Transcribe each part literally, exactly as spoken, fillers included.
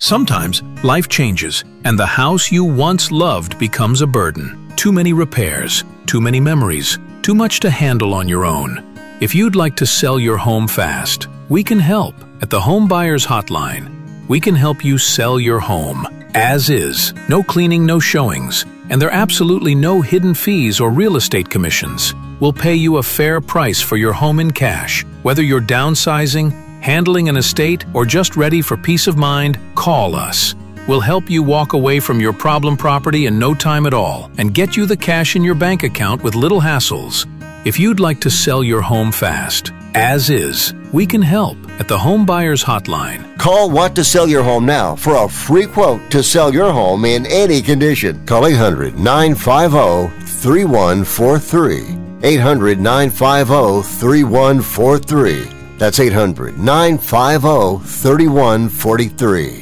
Sometimes life changes, and the house you once loved becomes a burden. Too many repairs, too many memories, too much to handle on your own. If you'd like to sell your home fast, we can help. At the Home Buyers Hotline, we can help you sell your home as is. No cleaning, no showings, and there are absolutely no hidden fees or real estate commissions. We'll pay you a fair price for your home in cash. Whether you're downsizing, handling an estate, or just ready for peace of mind, call us. We'll help you walk away from your problem property in no time at all and get you the cash in your bank account with little hassles. If you'd like to sell your home fast, as is, we can help at the Home Buyers Hotline. Call Want to Sell Your Home now for a free quote to sell your home in any condition. Call eight hundred, nine five zero, three one four three. eight hundred, nine five zero, three one four three. That's eight hundred, nine five zero, three one four three.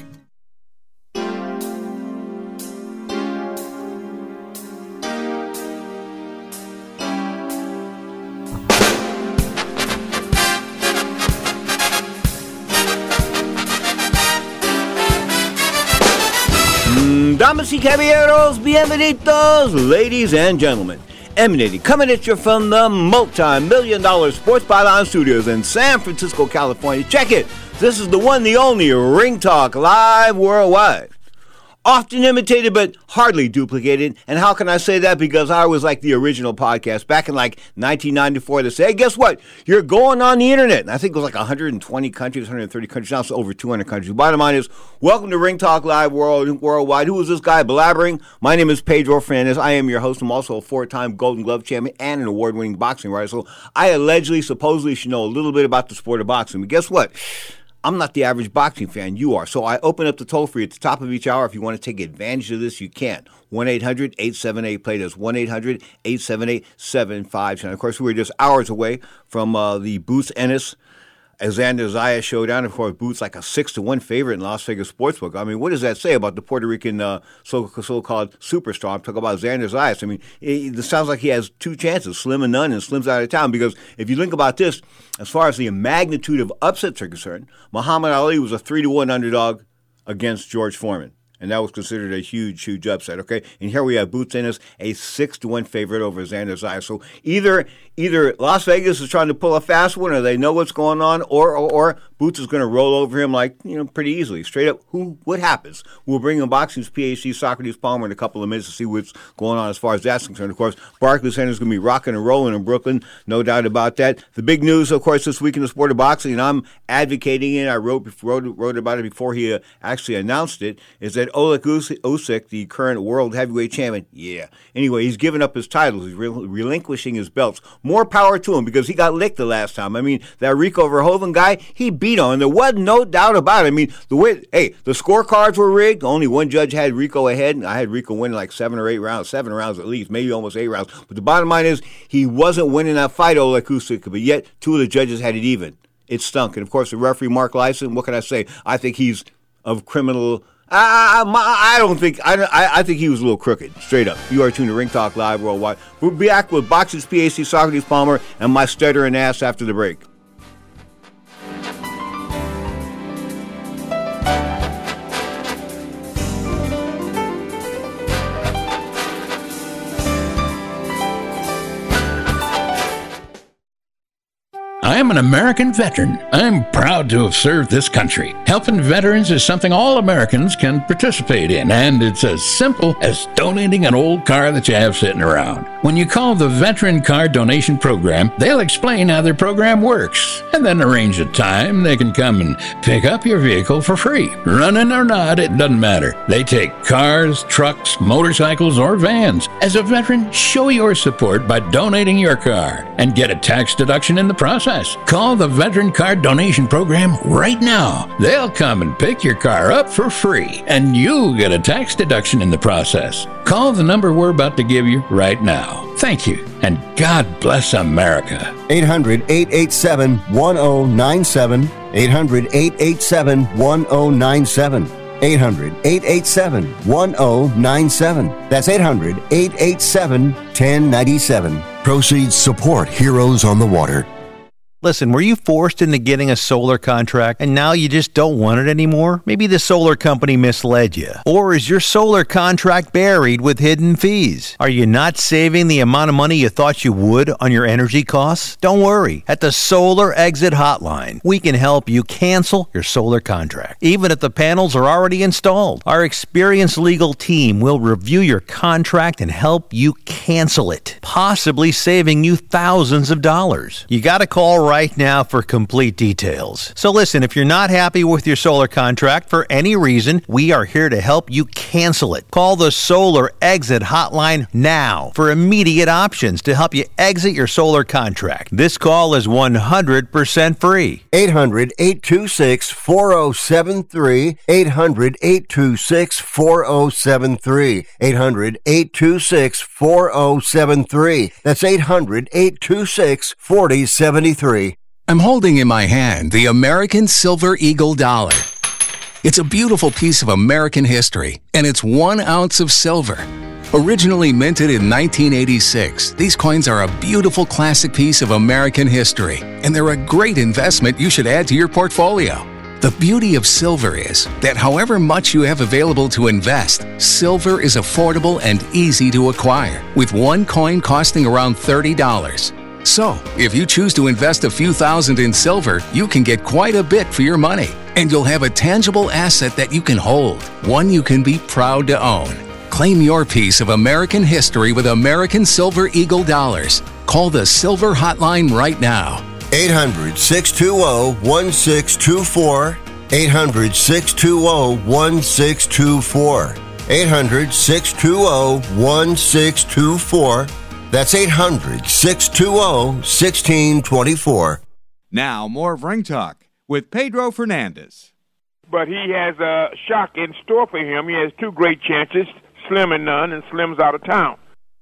Damas y caballeros, bienvenidos, ladies and gentlemen. Emanating, coming at you from the multi-million dollar Sports Byline Studios in San Francisco, California. Check it. This is the one, the only Ring Talk Live Worldwide. Often imitated, but hardly duplicated. And how can I say that? Because I was like the original podcast back in like nineteen ninety-four to say, hey, guess what? You're going on the internet. And I think it was like one hundred twenty countries, one hundred thirty countries. Now it's over two hundred countries. Bottom line is, welcome to Ring Talk Live World, Worldwide. Who is this guy blabbering? My name is Pedro Fernandez. I am your host. I'm also a four-time Golden Glove champion and an award-winning boxing writer. So I allegedly, supposedly should know a little bit about the sport of boxing. But guess what? I'm not the average boxing fan. You are. So I open up the toll-free at the top of each hour. If you want to take advantage of this, you can. one eight hundred, eight seven eight, play. That's one eight hundred, eight seven eight, seven five seven. Of course, we're just hours away from uh, the Boots Ennis Xander Zayas showdown. Of course, Boots like a six to one favorite in Las Vegas Sportsbook. I mean, what does that say about the Puerto Rican uh, so, so-called superstar? I'm talking about Xander Zayas. I mean, it, it sounds like he has two chances, Slim and none, and Slim's out of town. Because if you think about this, as far as the magnitude of upsets are concerned, Muhammad Ali was a three to one underdog against George Foreman. And that was considered a huge, huge upset, okay? And here we have Boots Ennis, a six to one favorite over Xander Zayas. So either either Las Vegas is trying to pull a fast one, or they know what's going on, or or, or Boots is going to roll over him like, you know, pretty easily. Straight up, who? What happens? We'll bring in boxing's P H D, Socrates Palmer, in a couple of minutes to see what's going on as far as that's concerned. Of course, Barclays Center is going to be rocking and rolling in Brooklyn, no doubt about that. The big news, of course, this week in the sport of boxing, and I'm advocating it, I wrote wrote, wrote about it before he uh, actually announced it, is that Oleg Usyk, the current world heavyweight champion, yeah. Anyway, he's given up his titles. He's re- relinquishing his belts. More power to him, because he got licked the last time. I mean, that Rico Verhoeven guy, he beat on. There wasn't no doubt about it. I mean, the way, hey, the scorecards were rigged. Only one judge had Rico ahead, and I had Rico winning like seven or eight rounds, seven rounds at least, maybe almost eight rounds. But the bottom line is, he wasn't winning that fight, Oleg Usyk, but yet two of the judges had it even. It stunk. And of course, the referee, Mark Lyson, what can I say? I think he's of criminal. I, I, I don't think, I, I think he was a little crooked, straight up. You are tuned to Ring Talk Live Worldwide. We'll be back with Boxing's P H D, Socrates Palmer, and my stuttering ass after the break. I am an American veteran. I'm proud to have served this country. Helping veterans is something all Americans can participate in, and it's as simple as donating an old car that you have sitting around. When you call the Veteran Car Donation Program, they'll explain how their program works, and then arrange a time they can come and pick up your vehicle for free. Running or not, it doesn't matter. They take cars, trucks, motorcycles, or vans. As a veteran, show your support by donating your car and get a tax deduction in the process. Call the Veteran Car Donation Program right now. They'll come and pick your car up for free, and you'll get a tax deduction in the process. Call the number we're about to give you right now. Thank you, and God bless America. eight hundred, eight eight seven, one oh nine seven. eight hundred, eight eight seven, one oh nine seven. eight hundred, eight eight seven, one oh nine seven. That's eight hundred, eight eight seven, one oh nine seven. Proceeds support Heroes on the Water. Listen, were you forced into getting a solar contract and now you just don't want it anymore? Maybe the solar company misled you. Or is your solar contract buried with hidden fees? Are you not saving the amount of money you thought you would on your energy costs? Don't worry. At the Solar Exit Hotline, we can help you cancel your solar contract, even if the panels are already installed. Our experienced legal team will review your contract and help you cancel it, possibly saving you thousands of dollars. You got to call right now for complete details. So listen, if you're not happy with your solar contract for any reason, we are here to help you cancel it. Call the Solar Exit Hotline now for immediate options to help you exit your solar contract. This call is one hundred percent free. eight hundred, eight two six, four oh seven three. eight hundred, eight two six, four oh seven three. eight hundred, eight two six, four oh seven three. That's eight hundred, eight two six, four oh seven three. I'm holding in my hand the American Silver Eagle dollar. It's a beautiful piece of American history, and it's one ounce of silver. Originally minted in nineteen eighty-six, these coins are a beautiful classic piece of American history, and they're a great investment you should add to your portfolio. The beauty of silver is that however much you have available to invest, silver is affordable and easy to acquire, with one coin costing around thirty dollars. So, if you choose to invest a few thousand in silver, you can get quite a bit for your money, and you'll have a tangible asset that you can hold, one you can be proud to own. Claim your piece of American history with American Silver Eagle dollars. Call the Silver Hotline right now. eight hundred, six two zero, one six two four. eight hundred, six two zero, one six two four. eight hundred, six two zero, one six two four. That's eight hundred, six two zero, one six two four. Now, more of Ring Talk with Pedro Fernandez. But he has a shock in store for him. He has two great chances, Slim and none, and Slim's out of town.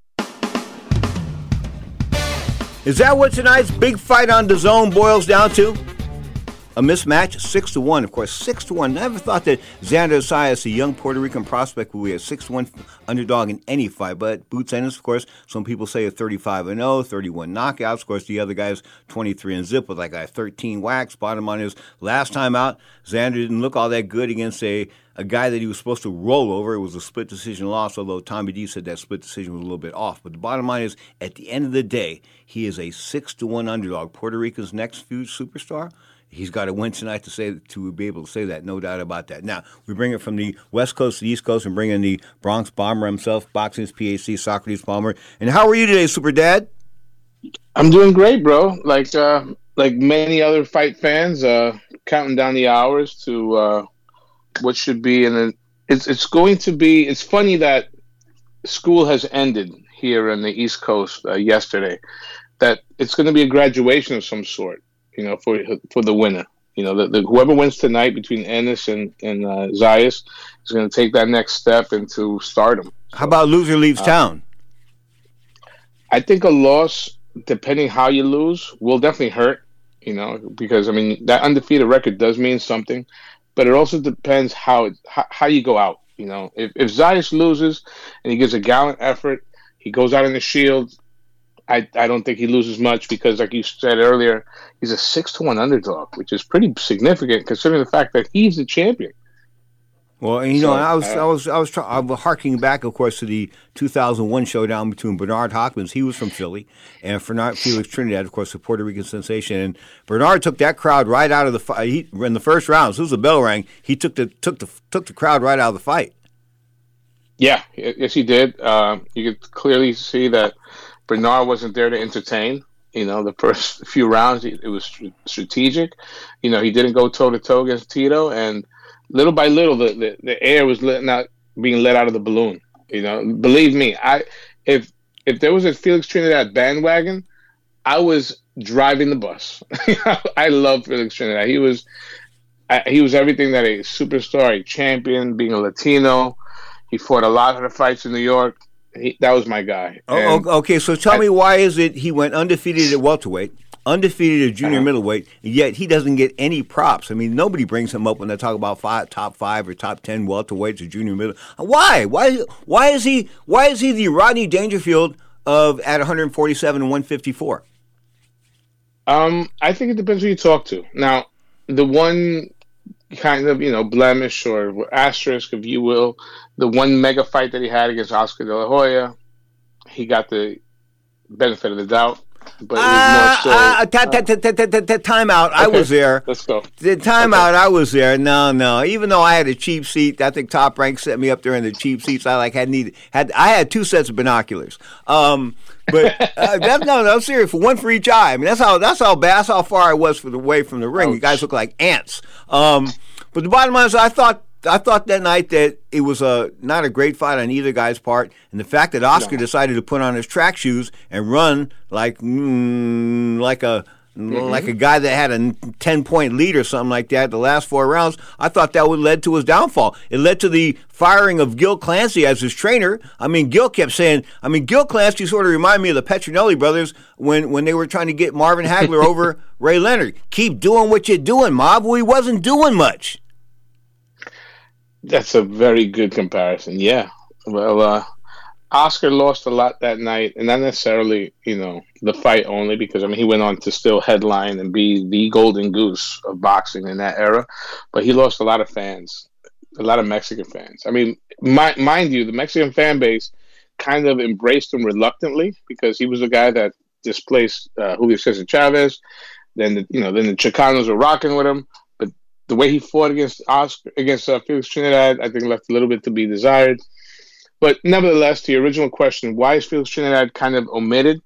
Is that what tonight's big fight on D A Z N boils down to? A mismatch, six to one. Of course, six to one. Never thought that Xander Zayas, a young Puerto Rican prospect, would be a six to one underdog in any fight. But Boots Ennis, of course, some people say a thirty-five and oh, thirty-one knockouts. Of course, the other guy's twenty-three and zip with like a thirteen whacks. Bottom line is, last time out, Xander didn't look all that good against a a guy that he was supposed to roll over. It was a split decision loss, although Tommy D said that split decision was a little bit off. But the bottom line is, at the end of the day, he is a six to one underdog. Puerto Rico's next huge superstar. He's got to win tonight to say to be able to say that, no doubt about that. Now, we bring it from the West Coast to the East Coast and bring in the Bronx Bomber himself, Boxing's P H D, Socrates Palmer. And how are you today, Super Dad? I'm doing great, bro. Like uh, like many other fight fans, uh, counting down the hours to uh, what should be. And it's it's going to be. It's funny that school has ended here on the East Coast uh, yesterday. That it's going to be a graduation of some sort. You know, for for the winner, you know, the, the, whoever wins tonight between Ennis and and uh, Zayas is going to take that next step into stardom. So, how about loser leaves uh, town? I think a loss, depending how you lose, will definitely hurt. You know, because I mean that undefeated record does mean something, but it also depends how it, how, how you go out. You know, if if Zayas loses and he gives a gallant effort, he goes out in the Shield. I, I don't think he loses much because, like you said earlier, he's a six to one underdog, which is pretty significant considering the fact that he's the champion. Well, you so, know, I was uh, I was I was try- I was harking back, of course, to the two thousand one showdown between Bernard Hopkins. He was from Philly, and Fernand Felix Trinidad, of course, a Puerto Rican sensation. And Bernard took that crowd right out of the fight. He, in the first round, as soon as the bell rang, he took the took the took the crowd right out of the fight. Yeah, yes, he did. Uh, you could clearly see that Bernard wasn't there to entertain. You know, the first few rounds, it was strategic. You know, he didn't go toe-to-toe against Tito, and little by little, the, the, the air was let, not being let out of the balloon. You know, believe me, I if if there was a Felix Trinidad bandwagon, I was driving the bus. I love Felix Trinidad. He was I, he was everything that a superstar, a champion, being a Latino. He fought a lot of the fights in New York. He, that was my guy. Oh, and okay, so tell I, me why is it he went undefeated at welterweight, undefeated at junior uh-huh. middleweight, yet he doesn't get any props? I mean, nobody brings him up when they talk about five, top five or top ten welterweights or junior middle. Why? Why? Why is he? Why is he the Rodney Dangerfield of at one forty-seven and one fifty-four? Um, I think it depends who you talk to. Now, the one kind of, you know, blemish or asterisk, if you will, the one mega fight that he had against Oscar De La Hoya, he got the benefit of the doubt. But it was more so, uh, uh, t- t- t- t- t- time out. I was there. Let's go. The time Okay. out. I was there. No, no. Even though I had a cheap seat, I think Top Rank set me up there in the cheap seats. I like had needed had. I had two sets of binoculars. Um, but uh, that's no, no, serious. For one for each eye. I mean, that's how that's how bad. That's how far I was from the way from the ring. You guys look like ants. Um, but the bottom line is, I thought. I thought that night that it was a not a great fight on either guy's part, and the fact that Oscar no. decided to put on his track shoes and run like mm, like a mm-hmm. like a guy that had a ten point lead or something like that the last four rounds, I thought that would led to his downfall. It led to the firing of Gil Clancy as his trainer. I mean, Gil kept saying, I mean, Gil Clancy sort of reminded me of the Petronelli brothers when when they were trying to get Marvin Hagler over Ray Leonard. Keep doing what you're doing, Mob. Well, he wasn't doing much. That's a very good comparison. Yeah. Well, uh, Oscar lost a lot that night, and not necessarily, you know, the fight only, because, I mean, he went on to still headline and be the golden goose of boxing in that era, but he lost a lot of fans, a lot of Mexican fans. I mean, my, mind you, the Mexican fan base kind of embraced him reluctantly because he was a guy that displaced uh, Julio Cesar Chavez. Then, the, you know, then the Chicanos were rocking with him. The way he fought against Oscar, against uh, Felix Trinidad, I think left a little bit to be desired. But nevertheless, to your original question, why is Felix Trinidad kind of omitted?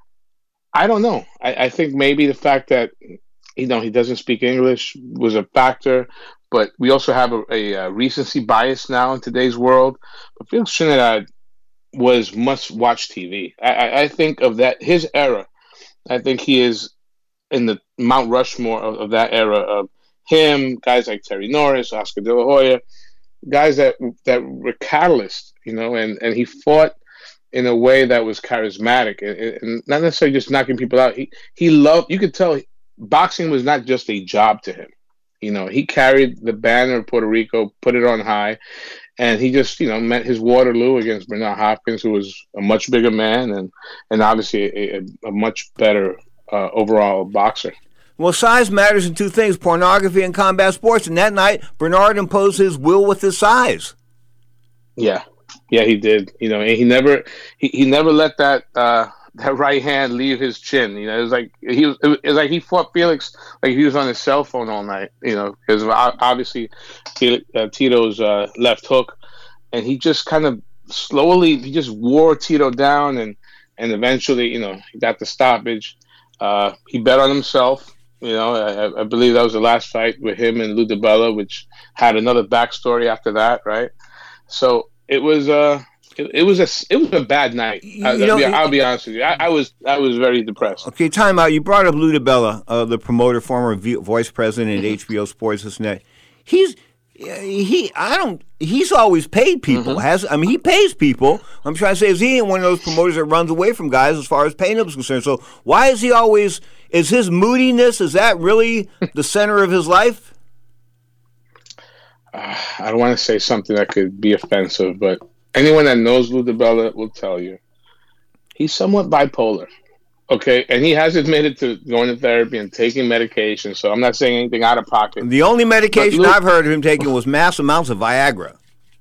I don't know. I, I think maybe the fact that, you know, he doesn't speak English was a factor. But we also have a, a, a recency bias now in today's world. But Felix Trinidad was must-watch T V. I, I, I think of that his era. I think he is in the Mount Rushmore of, of that era of him, guys like Terry Norris, Oscar De La Hoya, guys that that were catalysts, you know, and, and he fought in a way that was charismatic and, and not necessarily just knocking people out. He he loved, you could tell boxing was not just a job to him. You know, he carried the banner of Puerto Rico, put it on high, and he just, you know, met his Waterloo against Bernard Hopkins, who was a much bigger man and, and obviously a, a, a much better uh, overall boxer. Well, size matters in two things, pornography and combat sports. And that night, Bernard imposed his will with his size. Yeah. Yeah, he did. You know, and he never he, he never let that uh, that right hand leave his chin. You know, it was like he was, it was like he fought Felix like he was on his cell phone all night, you know, because obviously Felix, uh, Tito's uh, left hook, and he just kind of slowly he just wore Tito down, and, and eventually, you know, he got the stoppage. Uh, he bet on himself. You know, I, I believe that was the last fight with him and Lou DiBella, which had another backstory after that, right? So it was uh it, it was a it was a bad night. I, know, I'll, be, I'll be honest with you. I, I was I was very depressed. Okay, time out. You brought up Lou DiBella, uh, the promoter, former v- vice president at H B O Sports. This and that. He's he. I don't. He's always paid people. Mm-hmm. Has I mean he pays people. I'm trying to say is he ain't one of those promoters that runs away from guys as far as paying them is concerned. So why is he always? Is his moodiness, is that really the center of his life? Uh, I don't want to say something that could be offensive, but anyone that knows Lou DiBella will tell you he's somewhat bipolar. Okay, and he has admitted to going to therapy and taking medication, so I'm not saying anything out of pocket. The only medication Lou- I've heard of him taking was mass amounts of Viagra.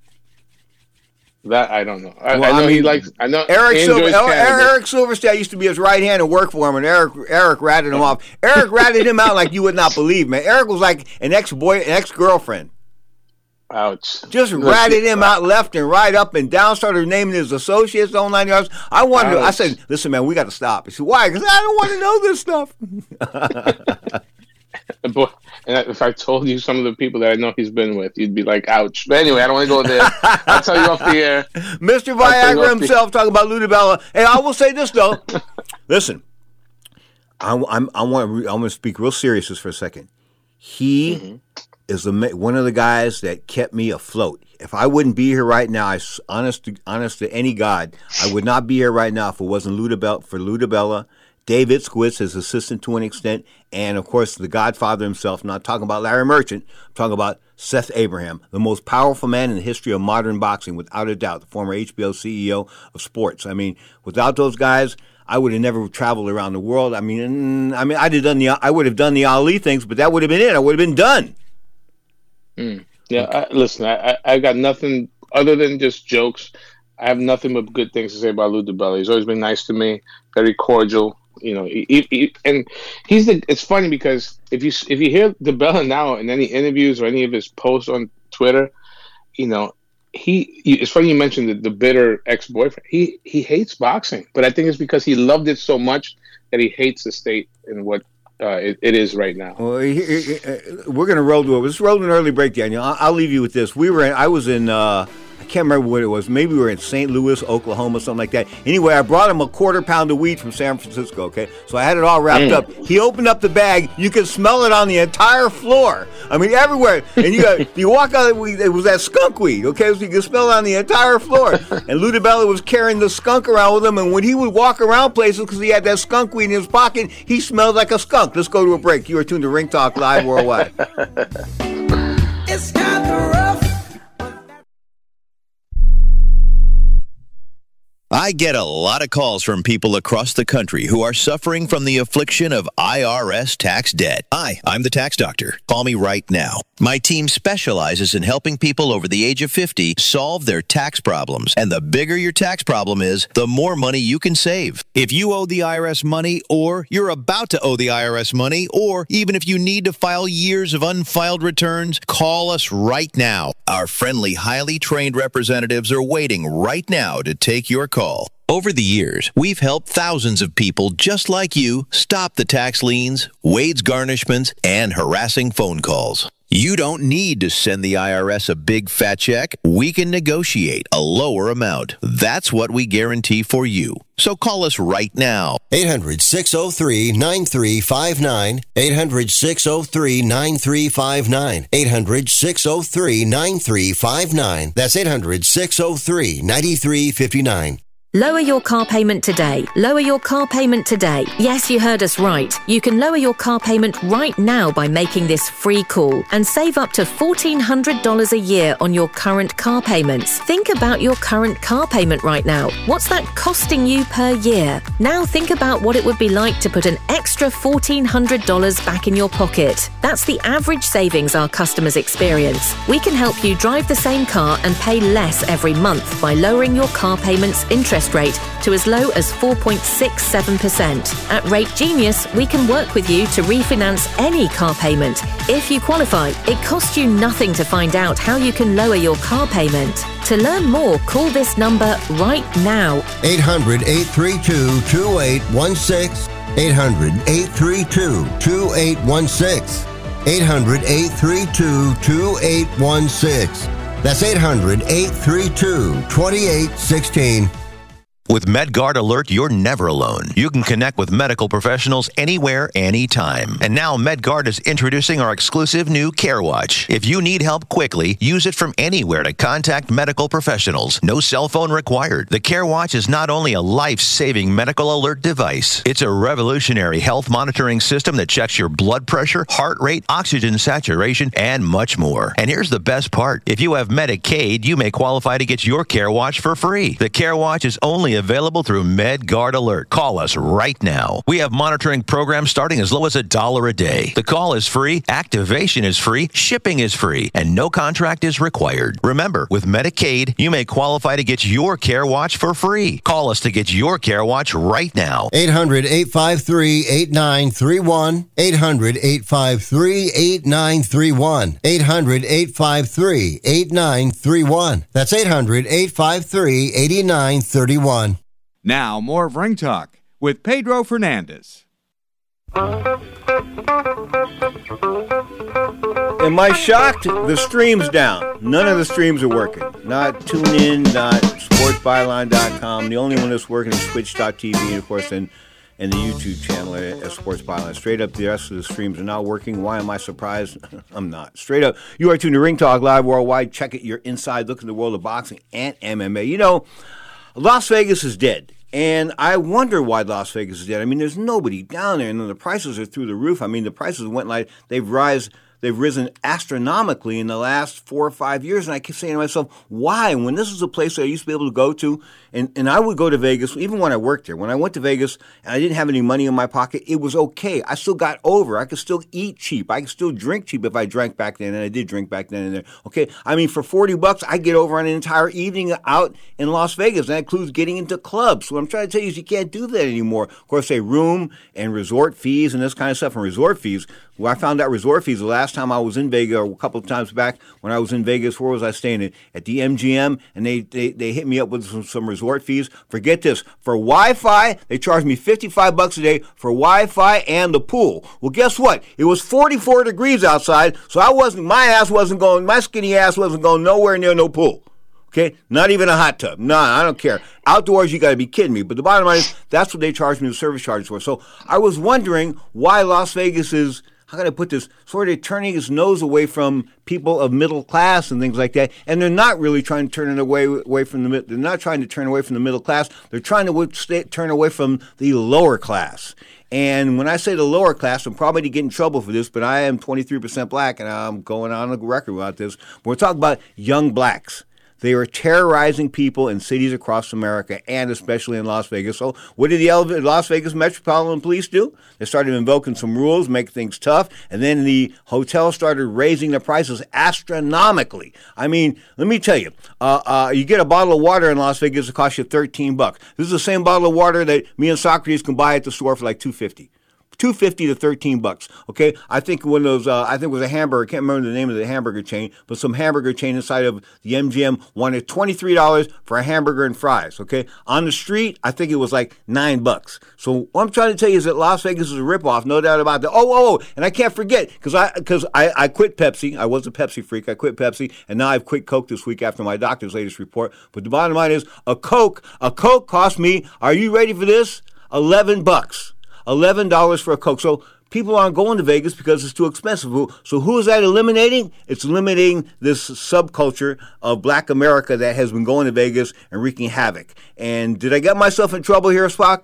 That I don't know. I, well, I know I mean, he likes. I know Eric he Silver, enjoys Eric Silverstein used to be his right hand and work for him, and Eric Eric ratted him off. Eric ratted him out like you would not believe, man. Eric was like an ex boy, an ex girlfriend. Ouch! Just ratted him out left and right, up and down. Started naming his associates, the whole nine yards. I wanted. To, I said, "Listen, man, we got to stop." He said, "Why?" Because I don't want to know this stuff. Boy, and if I told you some of the people that I know he's been with, you'd be like, ouch. But anyway, I don't want to go there. I'll tell you off the air. Mister Viagra himself talking about Lou DiBella. Hey, I will say this, though. Listen, I, I'm, I want I'm going to speak real serious just for a second. He mm-hmm. is the, one of the guys that kept me afloat. If I wouldn't be here right now, I, honest, to, honest to any God, I would not be here right now if it wasn't Lou DiBella, for Lou DiBella, Dave Itzkowitz, his assistant to an extent, and, of course, the Godfather himself. I'm not talking about Larry Merchant. I'm talking about Seth Abraham, the most powerful man in the history of modern boxing, without a doubt, the former H B O C E O of sports. I mean, without those guys, I would have never traveled around the world. I mean, I mean, I'd have done the, I would have done the Ali things, but that would have been it. I would have been done. Mm. Yeah, I, listen, I, I got nothing other than just jokes. I have nothing but good things to say about Lou DiBella. He's always been nice to me, very cordial. You know, he, he, and he's the. It's funny because if you if you hear DiBella now in any interviews or any of his posts on Twitter, you know, he. It's funny you mentioned the, the bitter ex-boyfriend. He he hates boxing, but I think it's because he loved it so much that he hates the state and what uh, it, it is right now. Well, he, he, we're gonna roll to it. Let's roll an early break, Daniel. I'll, I'll leave you with this. We were. In, I was in. Uh, I can't remember what it was. Maybe we were in Saint Louis, Oklahoma, something like that. Anyway, I brought him a quarter pound of weed from San Francisco, okay? So I had it all wrapped mm. up. He opened up the bag. You could smell it on the entire floor. I mean, everywhere. And you got, you walk out, it was that skunk weed, okay? So you could smell it on the entire floor. And Lou DiBella was carrying the skunk around with him. And when he would walk around places, because he had that skunk weed in his pocket, he smelled like a skunk. Let's go to a break. You are tuned to Ring Talk Live Worldwide. It's got the rough. I get a lot of calls from people across the country who are suffering from the affliction of I R S tax debt. Hi, I'm the tax doctor. Call me right now. My team specializes in helping people over the age of fifty solve their tax problems. And the bigger your tax problem is, the more money you can save. If you owe the I R S money, or you're about to owe the I R S money, or even if you need to file years of unfiled returns, call us right now. Our friendly, highly trained representatives are waiting right now to take your call. Over the years, we've helped thousands of people just like you stop the tax liens, wage garnishments, and harassing phone calls. You don't need to send the I R S a big fat check. We can negotiate a lower amount. That's what we guarantee for you. So call us right now. eight hundred, six oh three, nine three five nine. eight hundred, six oh three, nine three five nine. eight hundred, six oh three, nine three five nine. That's eight hundred, six oh three, nine three five nine. Lower your car payment today. Lower your car payment today. Yes, you heard us right. You can lower your car payment right now by making this free call and save up to fourteen hundred dollars a year on your current car payments. Think about your current car payment right now. What's that costing you per year? Now think about what it would be like to put an extra fourteen hundred dollars back in your pocket. That's the average savings our customers experience. We can help you drive the same car and pay less every month by lowering your car payments interest rate to as low as four point six seven percent. At Rate Genius, we can work with you to refinance any car payment. If you qualify, it costs you nothing to find out how you can lower your car payment. To learn more, call this number right now. eight hundred, eight three two, two eight one six. eight hundred, eight three two, two eight one six. eight hundred, eight three two, two eight one six. That's eight hundred, eight three two, two eight one six. With MedGuard Alert, you're never alone. You can connect with medical professionals anywhere, anytime. And now MedGuard is introducing our exclusive new CareWatch. If you need help quickly, use it from anywhere to contact medical professionals. No cell phone required. The CareWatch is not only a life-saving medical alert device, it's a revolutionary health monitoring system that checks your blood pressure, heart rate, oxygen saturation, and much more. And here's the best part. If you have Medicaid, you may qualify to get your CareWatch for free. The CareWatch is only available through MedGuard Alert. Call us right now. We have monitoring programs starting as low as a dollar a day. The call is free, activation is free, shipping is free, and no contract is required. Remember, with Medicaid, you may qualify to get your CareWatch for free. Call us to get your CareWatch right now. eight hundred, eight five three, eight nine three one. eight hundred, eight five three, eight nine three one. eight hundred, eight five three, eight nine three one. That's eight hundred, eight five three, eight nine three one. Now, more of Ring Talk with Pedro Fernandez. Am I shocked? The stream's down. None of the streams are working. Not TuneIn, not sports byline dot com. The only one that's working is twitch dot t v, and of course, and, and the YouTube channel at Sports Byline. Straight up, the rest of the streams are not working. Why am I surprised? I'm not. Straight up, you are tuned to Ring Talk Live Worldwide. Check it. You're inside. Look in the world of boxing and M M A. You know, Las Vegas is dead, and I wonder why Las Vegas is dead. I mean, there's nobody down there, and the prices are through the roof. I mean, the prices went like they've rise they've risen astronomically in the last four or five years. And I keep saying to myself, why? When this is a place that I used to be able to go to, and, and I would go to Vegas, even when I worked there. When I went to Vegas and I didn't have any money in my pocket, it was okay. I still got over. I could still eat cheap. I could still drink cheap if I drank back then, and I did drink back then and there. Okay, I mean, for forty bucks, I get over on an entire evening out in Las Vegas. That includes getting into clubs. So what I'm trying to tell you is you can't do that anymore. Of course, they room and resort fees and this kind of stuff, and resort fees. Well, I found out resort fees the last time I was in Vegas, or a couple of times back when I was in Vegas. Where was I staying at? At the M G M, and they, they, they hit me up with some, some resort fees. Forget this. For Wi-Fi, they charged me fifty-five bucks a day for Wi-Fi and the pool. Well, guess what? It was forty-four degrees outside, so I wasn't, my ass wasn't going, my skinny ass wasn't going nowhere near no pool. Okay? Not even a hot tub. No, I don't care. Outdoors, you got to be kidding me. But the bottom line is, that's what they charged me the service charges for. So I was wondering why Las Vegas is, how can I put this, sort of turning its nose away from people of middle class and things like that. And they're not really trying to turn it away, away from the, they're not trying to turn away from the middle class. They're trying to stay, turn away from the lower class. And when I say the lower class, I'm probably going to get in trouble for this, but I am twenty-three percent black, and I'm going on the record about this. We're talking about young blacks. They are terrorizing people in cities across America, and especially in Las Vegas. So what did the Las Vegas Metropolitan Police do? They started invoking some rules, make things tough, and then the hotel started raising the prices astronomically. I mean, let me tell you, uh, uh, you get a bottle of water in Las Vegas, it costs you thirteen bucks. This is the same bottle of water that me and Socrates can buy at the store for like two fifty. two fifty to thirteen bucks. Okay, I think one of those. Uh, I think it was a hamburger. I can't remember the name of the hamburger chain, but some hamburger chain inside of the M G M wanted twenty three dollars for a hamburger and fries. Okay, on the street, I think it was like nine bucks. So what I'm trying to tell you is that Las Vegas is a ripoff, no doubt about that. Oh, oh, oh, and I can't forget because I because I, I quit Pepsi. I was a Pepsi freak. I quit Pepsi, and now I've quit Coke this week after my doctor's latest report. But the bottom line is, a Coke, a Coke cost me. Are you ready for this? Eleven bucks. eleven dollars for a Coke. So people aren't going to Vegas because it's too expensive. So who is that eliminating? It's eliminating this subculture of black America that has been going to Vegas and wreaking havoc. And did I get myself in trouble here, Spock?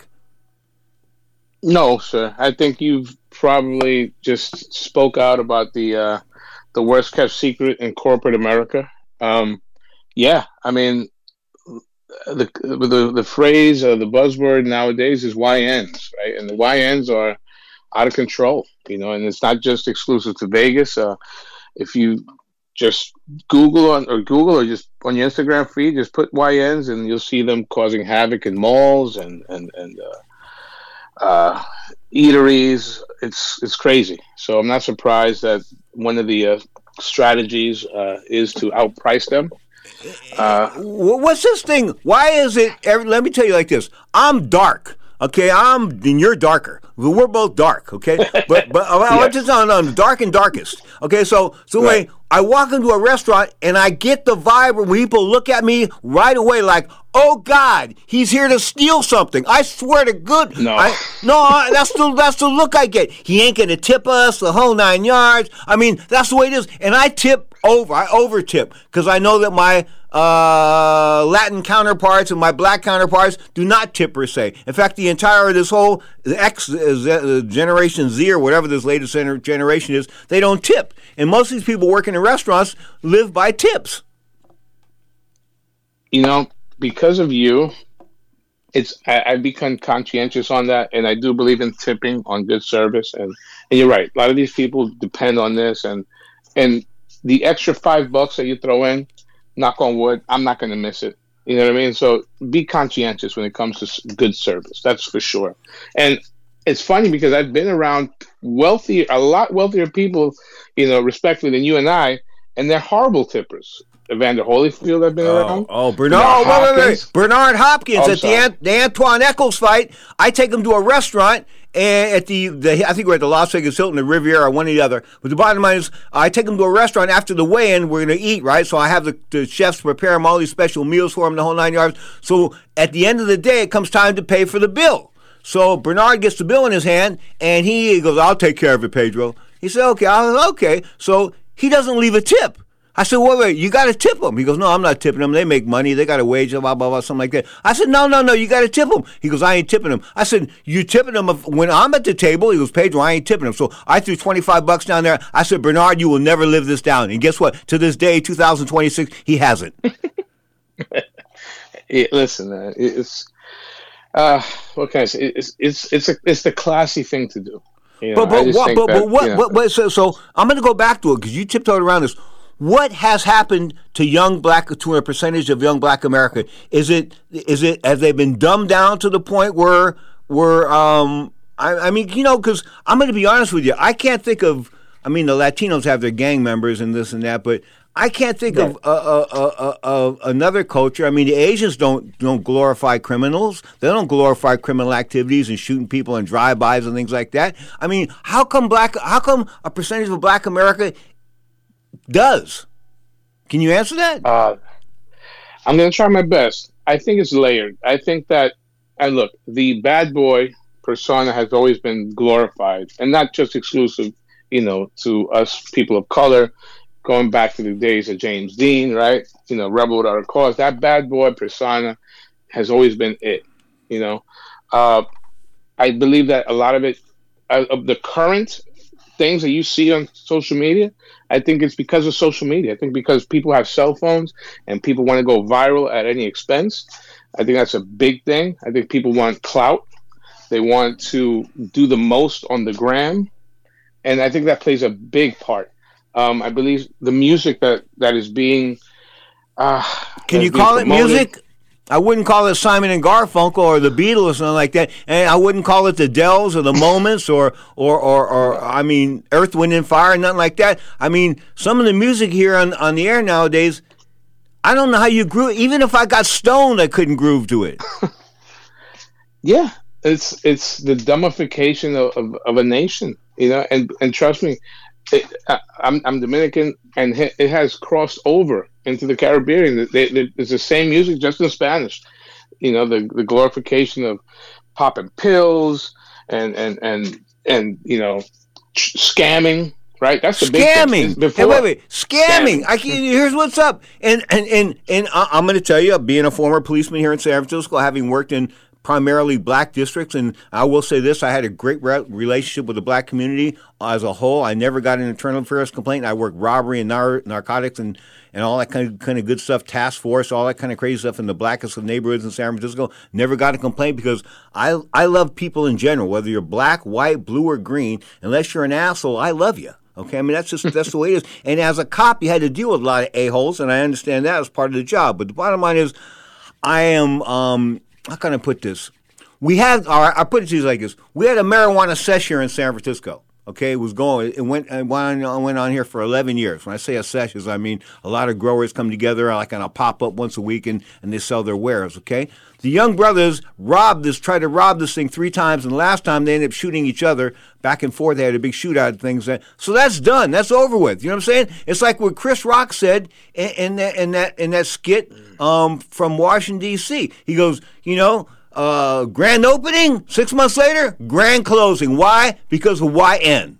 No, sir. I think you've probably just spoke out about the uh, the worst kept secret in corporate America. Um, yeah, I mean, the the the phrase or the buzzword nowadays is Y Ns, right? And the Y Ns are out of control, you know. And it's not just exclusive to Vegas. Uh, if you just Google on or Google or just on your Instagram feed, just put Y Ns, and you'll see them causing havoc in malls and and and uh, uh, eateries. It's it's crazy. So I'm not surprised that one of the uh, strategies uh, is to outprice them. Uh, What's this thing? Why is it? Every, let me tell you like this. I'm dark. Okay, I'm and you're darker. We're both dark. Okay, but but I want just on the dark and darkest. Okay, so so right. Wait, I walk into a restaurant and I get the vibe where people look at me right away like, oh God, he's here to steal something. I swear to good. No, I, no, that's the that's the look I get. He ain't gonna tip us the whole nine yards. I mean, that's the way it is. And I tip over. I over tip because I know that my uh, Latin counterparts and my black counterparts do not tip per se. In fact, the entire this whole X uh, generation Z or whatever this latest generation is, they don't tip. And most of these people working in restaurants live by tips. You know, because of you, it's I, I've become conscientious on that, and I do believe in tipping on good service. And, and you're right, a lot of these people depend on this, and and the extra five bucks that you throw in, knock on wood, I'm not going to miss it. You know what I mean? So be conscientious when it comes to good service. That's for sure. And it's funny because I've been around wealthier, a lot wealthier people, you know, respectfully than you and I, and they're horrible tippers. Evander Holyfield, I've been oh, around. Oh, Bernard, oh, wait, wait, wait. Bernard Hopkins oh, at the, Ant- the Antoine Eccles fight. I take him to a restaurant and at the, the I think we're at the Las Vegas Hilton, the Riviera, one or the other. But the bottom line is, I take him to a restaurant after the weigh-in. We're going to eat, right? So I have the, the chefs prepare him all these special meals for him, the whole nine yards. So at the end of the day, it comes time to pay for the bill. So Bernard gets the bill in his hand, and he goes, "I'll take care of it, Pedro." He said, "Okay, I'll, okay." So he doesn't leave a tip. I said, wait, wait, you got to tip them. He goes, no, I'm not tipping them. They make money. They got a wage, blah, blah, blah, something like that. I said, no, no, no, you got to tip them. He goes, I ain't tipping them. I said, you tipping them if, when I'm at the table? He goes, Pedro, I ain't tipping them. So I threw twenty-five bucks down there. I said, Bernard, you will never live this down. And guess what? To this day, two thousand twenty-six, he hasn't. it, listen, man, it's, uh, what can I say? It's, it's, it's, a, it's the classy thing to do. You know, but but what, but, that, but what, you know, what, what, so, so I'm going to go back to it because you tiptoed around this. What has happened to young black, to a percentage of young black America? Is it, is it, have they been dumbed down to the point where, where, um, I, I mean, you know, because I'm going to be honest with you, I can't think of, I mean, the Latinos have their gang members and this and that, but I can't think yeah. of uh, uh, uh, uh, uh, another culture. I mean, the Asians don't don't glorify criminals. They don't glorify criminal activities and shooting people in drive-bys and things like that. I mean, how come black? How come a percentage of black America does? Can you answer that? Uh, I'm going to try my best. I think it's layered. I think that, and look, the bad boy persona has always been glorified, and not just exclusive, you know, to us people of color. Going back to the days of James Dean, right? You know, Rebel Without a Cause. That bad boy persona has always been it, you know. Uh, I believe that a lot of it, uh, of the current things that you see on social media, I think it's because of social media. I think because people have cell phones and people want to go viral at any expense. I think that's a big thing. I think people want clout. They want to do the most on the gram. And I think that plays a big part. Um, I believe the music that, that is being uh, Can you call it music? I wouldn't call it Simon and Garfunkel or the Beatles or something like that. And I wouldn't call it the Dells or the Moments or, or, or, or I mean, Earth, Wind, and Fire, nothing like that. I mean, some of the music here on, on the air nowadays, I don't know how you groove. Even if I got stoned, I couldn't groove to it. Yeah, it's it's the dumbification of, of, of a nation, you know, and, and trust me, It, I, I'm, I'm Dominican, and it has crossed over into the Caribbean. They, they, it's the same music, just in Spanish. You know, the, the glorification of popping pills and and and and you know, scamming. Right, that's the scamming. Big thing. Before, hey, wait, wait, scamming. scamming. I can, here's what's up, and and and and I'm going to tell you, being a former policeman here in San Francisco, having worked in primarily black districts, and I will say this, I had a great re- relationship with the black community as a whole. I never got an internal affairs complaint. I worked robbery and nar- narcotics and, and all that kind of, kind of good stuff, task force, all that kind of crazy stuff in the blackest of neighborhoods in San Francisco. Never got a complaint because I I love people in general, whether you're black, white, blue, or green. Unless you're an asshole, I love you. Okay, I mean, that's just that's the way it is. And as a cop, you had to deal with a lot of a-holes, and I understand that as part of the job. But the bottom line is, I am... Um, how can I put this? We had, or I put it to you like this: we had a marijuana sesh here in San Francisco. Okay, it was going, it went, it went on, went on here for eleven years. When I say a sessions, I mean a lot of growers come together like on a pop up once a week, and, and they sell their wares. Okay, the young brothers robbed this, tried to rob this thing three times, and the last time they ended up shooting each other back and forth. They had a big shootout and things. That, so that's done. That's over with. You know what I'm saying? It's like what Chris Rock said in, in that in that in that skit um, from Washington D C. He goes, you know. Uh, grand opening, six months later, grand closing. Why? Because of Y N.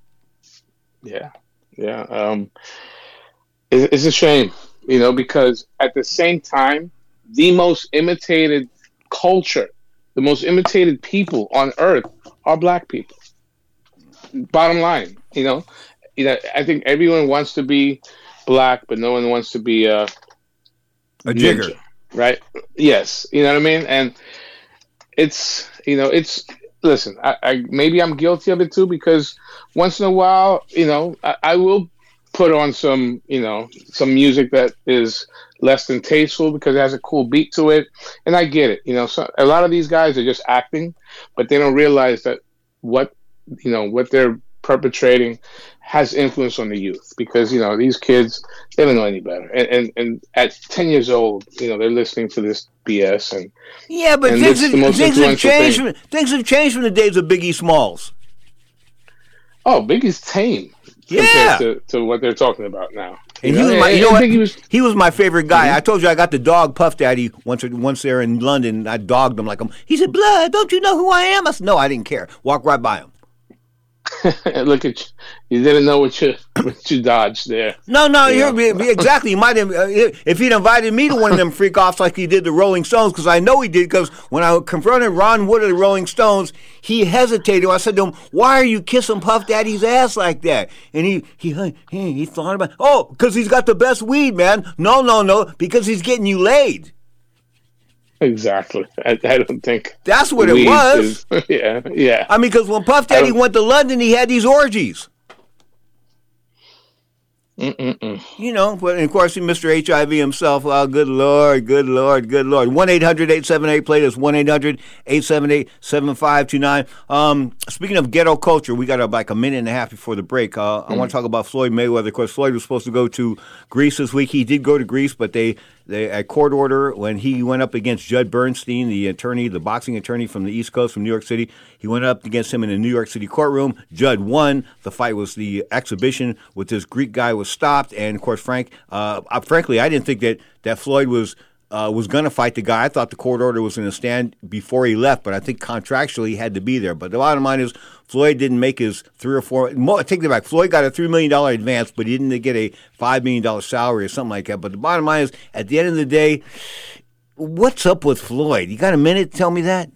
Yeah, yeah. Um, it, it's a shame, you know, because at the same time, the most imitated culture, the most imitated people on earth are black people. Bottom line, you know, you know, I think everyone wants to be black, but no one wants to be a, a jigger. Ninja, right? Yes, you know what I mean? And it's, you know, it's, listen, I, I maybe I'm guilty of it too, because once in a while, you know, I, I will put on some, you know, some music that is less than tasteful because it has a cool beat to it. And I get it. You know, so a lot of these guys are just acting, but they don't realize that what, you know, what they're perpetrating has influence on the youth, because, you know, these kids, they don't know any better. And and, and at ten years old, you know, they're listening to this B S. And yeah, but and things, have, things, have changed thing. From, things have changed from the days of Biggie Smalls. Oh, Biggie's tame yeah. compared to, to what they're talking about now. And you he know, was my, you know what? Was, he was my favorite guy. Mm-hmm. I told you I got the dog Puff Daddy once once there in London. I dogged him like him. He said, "Blood, don't you know who I am?" I said, "No, I didn't care. Walk right by him." Look at you. You didn't know what you what you dodged there. No, no, You you're, know? exactly. He might have, uh, if he'd invited me to one of them freak offs like he did the Rolling Stones, because I know he did. Because when I confronted Ron Wood of the Rolling Stones, he hesitated. I said to him, "Why are you kissing Puff Daddy's ass like that?" And he he he, he thought about, oh, because he's got the best weed, man. No, no, no, because he's getting you laid. Exactly. I, I don't think that's what it was. Is, yeah, yeah. I mean, because when Puff Daddy went to London, he had these orgies. Mm-mm-mm. You know, but of course, Mister H I V himself. Oh, good Lord, good Lord, good Lord. one eight hundred eight seven eight play. That's one eight hundred eight seven eight seven five two nine. Um, speaking of ghetto culture, we got uh, like a minute and a half before the break. Uh, mm-hmm. I want to talk about Floyd Mayweather. Of course, Floyd was supposed to go to Greece this week. He did go to Greece, but they, they at court order when he went up against Judd Bernstein, the attorney, the boxing attorney from the East Coast, from New York City. He went up against him in a New York City courtroom. Judd won. The fight was the exhibition with this Greek guy was stopped, and of course, Frank. Uh, frankly, I didn't think that that Floyd was uh, was going to fight the guy. I thought the court order was going to stand before he left, but I think contractually he had to be there. But the bottom line is, Floyd didn't make his three or four. More, take it back. Floyd got a three million dollar advance, but he didn't get a five million dollar salary or something like that. But the bottom line is, at the end of the day, what's up with Floyd? You got a minute to tell me that?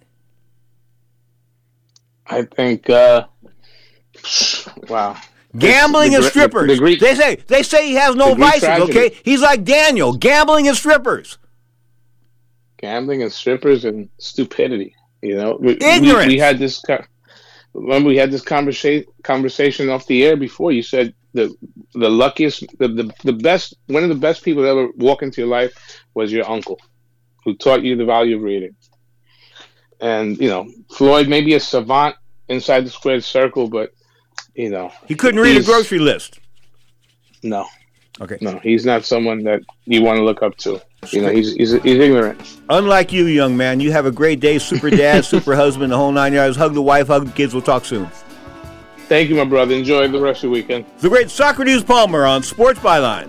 I think. Uh, wow. Gambling the, and the, strippers. The, the Greek, they say they say he has no vices. Tragedy. Okay, he's like Daniel. Gambling and strippers. Gambling and strippers and stupidity. You know, we, ignorance. We, we had this. Remember, we had this conversation conversation off the air before. You said the the luckiest, the, the the best, one of the best people that ever walk into your life was your uncle, who taught you the value of reading. And you know, Floyd may be a savant inside the squared circle, but you know, he couldn't read a grocery list. No. Okay. No, he's not someone that you want to look up to. You know, he's he's, he's ignorant. Unlike you, young man, you have a great day. Super dad, super husband, the whole nine yards. Hug the wife, hug the kids. We'll talk soon. Thank you, my brother. Enjoy the rest of the weekend. The great Socrates Palmer on Sports Byline.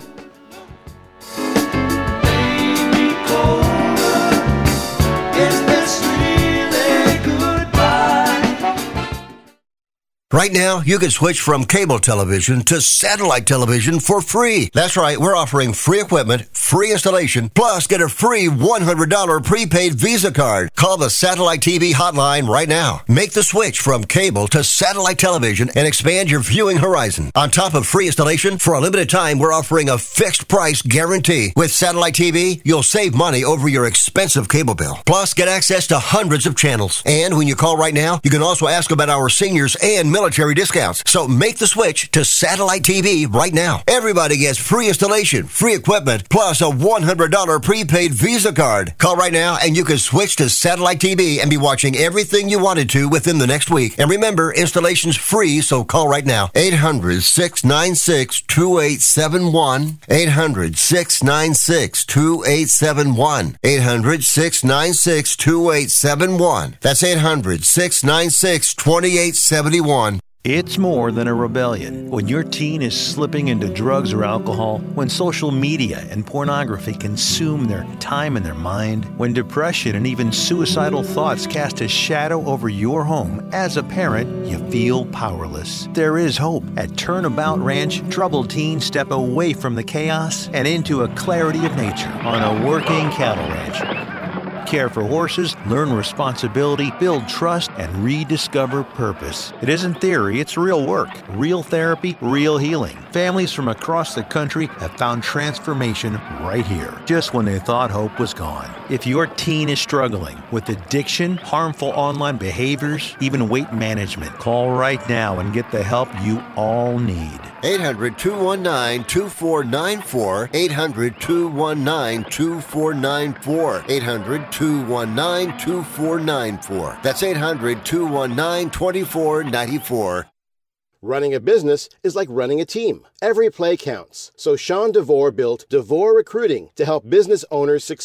Right now, you can switch from cable television to satellite television for free. That's right, we're offering free equipment, free installation, plus get a free one hundred dollars prepaid Visa card. Call the Satellite T V hotline right now. Make the switch from cable to satellite television and expand your viewing horizon. On top of free installation, for a limited time, we're offering a fixed price guarantee. With Satellite T V, you'll save money over your expensive cable bill. Plus, get access to hundreds of channels. And when you call right now, you can also ask about our seniors and military military discounts. So make the switch to Satellite T V right now. Everybody gets free installation, free equipment, plus a one hundred dollars prepaid Visa card. Call right now and you can switch to Satellite T V and be watching everything you wanted to within the next week. And remember, installation's free, so call right now. eight hundred, six nine six, two eight seven one. eight hundred, six nine six, two eight seven one. eight hundred, six nine six, two eight seven one. That's eight hundred, six nine six, two eight seven one. It's more than a rebellion. When your teen is slipping into drugs or alcohol, when social media and pornography consume their time and their mind, when depression and even suicidal thoughts cast a shadow over your home, as a parent, you feel powerless. There is hope. At Turnabout Ranch, troubled teens step away from the chaos and into a clarity of nature on a working cattle ranch. Care for horses, learn responsibility, build trust, and rediscover purpose. It isn't theory, it's real work. Real therapy, real healing. Families from across the country have found transformation right here, just when they thought hope was gone. If your teen is struggling with addiction, harmful online behaviors, even weight management, call right now and get the help you all need. eight hundred, two one nine, two four nine four. eight hundred, two one nine, two four nine four. eight hundred, two one nine, two four nine four. That's eight hundred, two one nine, two four nine four. Running a business is like running a team. Every play counts. So Sean DeVore built DeVore Recruiting to help business owners succeed.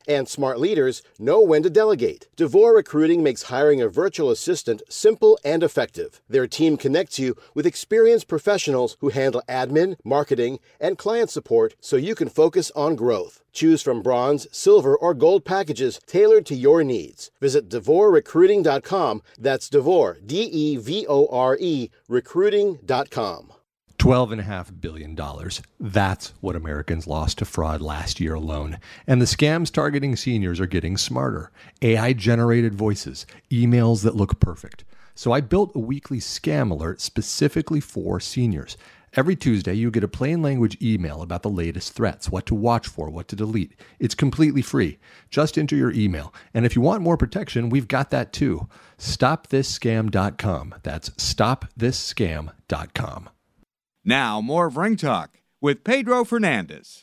And smart leaders know when to delegate. DeVore Recruiting makes hiring a virtual assistant simple and effective. Their team connects you with experienced professionals who handle admin, marketing, and client support so you can focus on growth. Choose from bronze, silver, or gold packages tailored to your needs. Visit devore recruiting dot com. That's Devore, D E V O R E, recruiting dot com. twelve point five billion dollars. That's what Americans lost to fraud last year alone. And the scams targeting seniors are getting smarter. A I-generated voices, emails that look perfect. So I built a weekly scam alert specifically for seniors. Every Tuesday, you get a plain language email about the latest threats, what to watch for, what to delete. It's completely free. Just enter your email. And if you want more protection, we've got that too. stop this scam dot com. That's stop this scam dot com. Now, more of Ring Talk with Pedro Fernandez.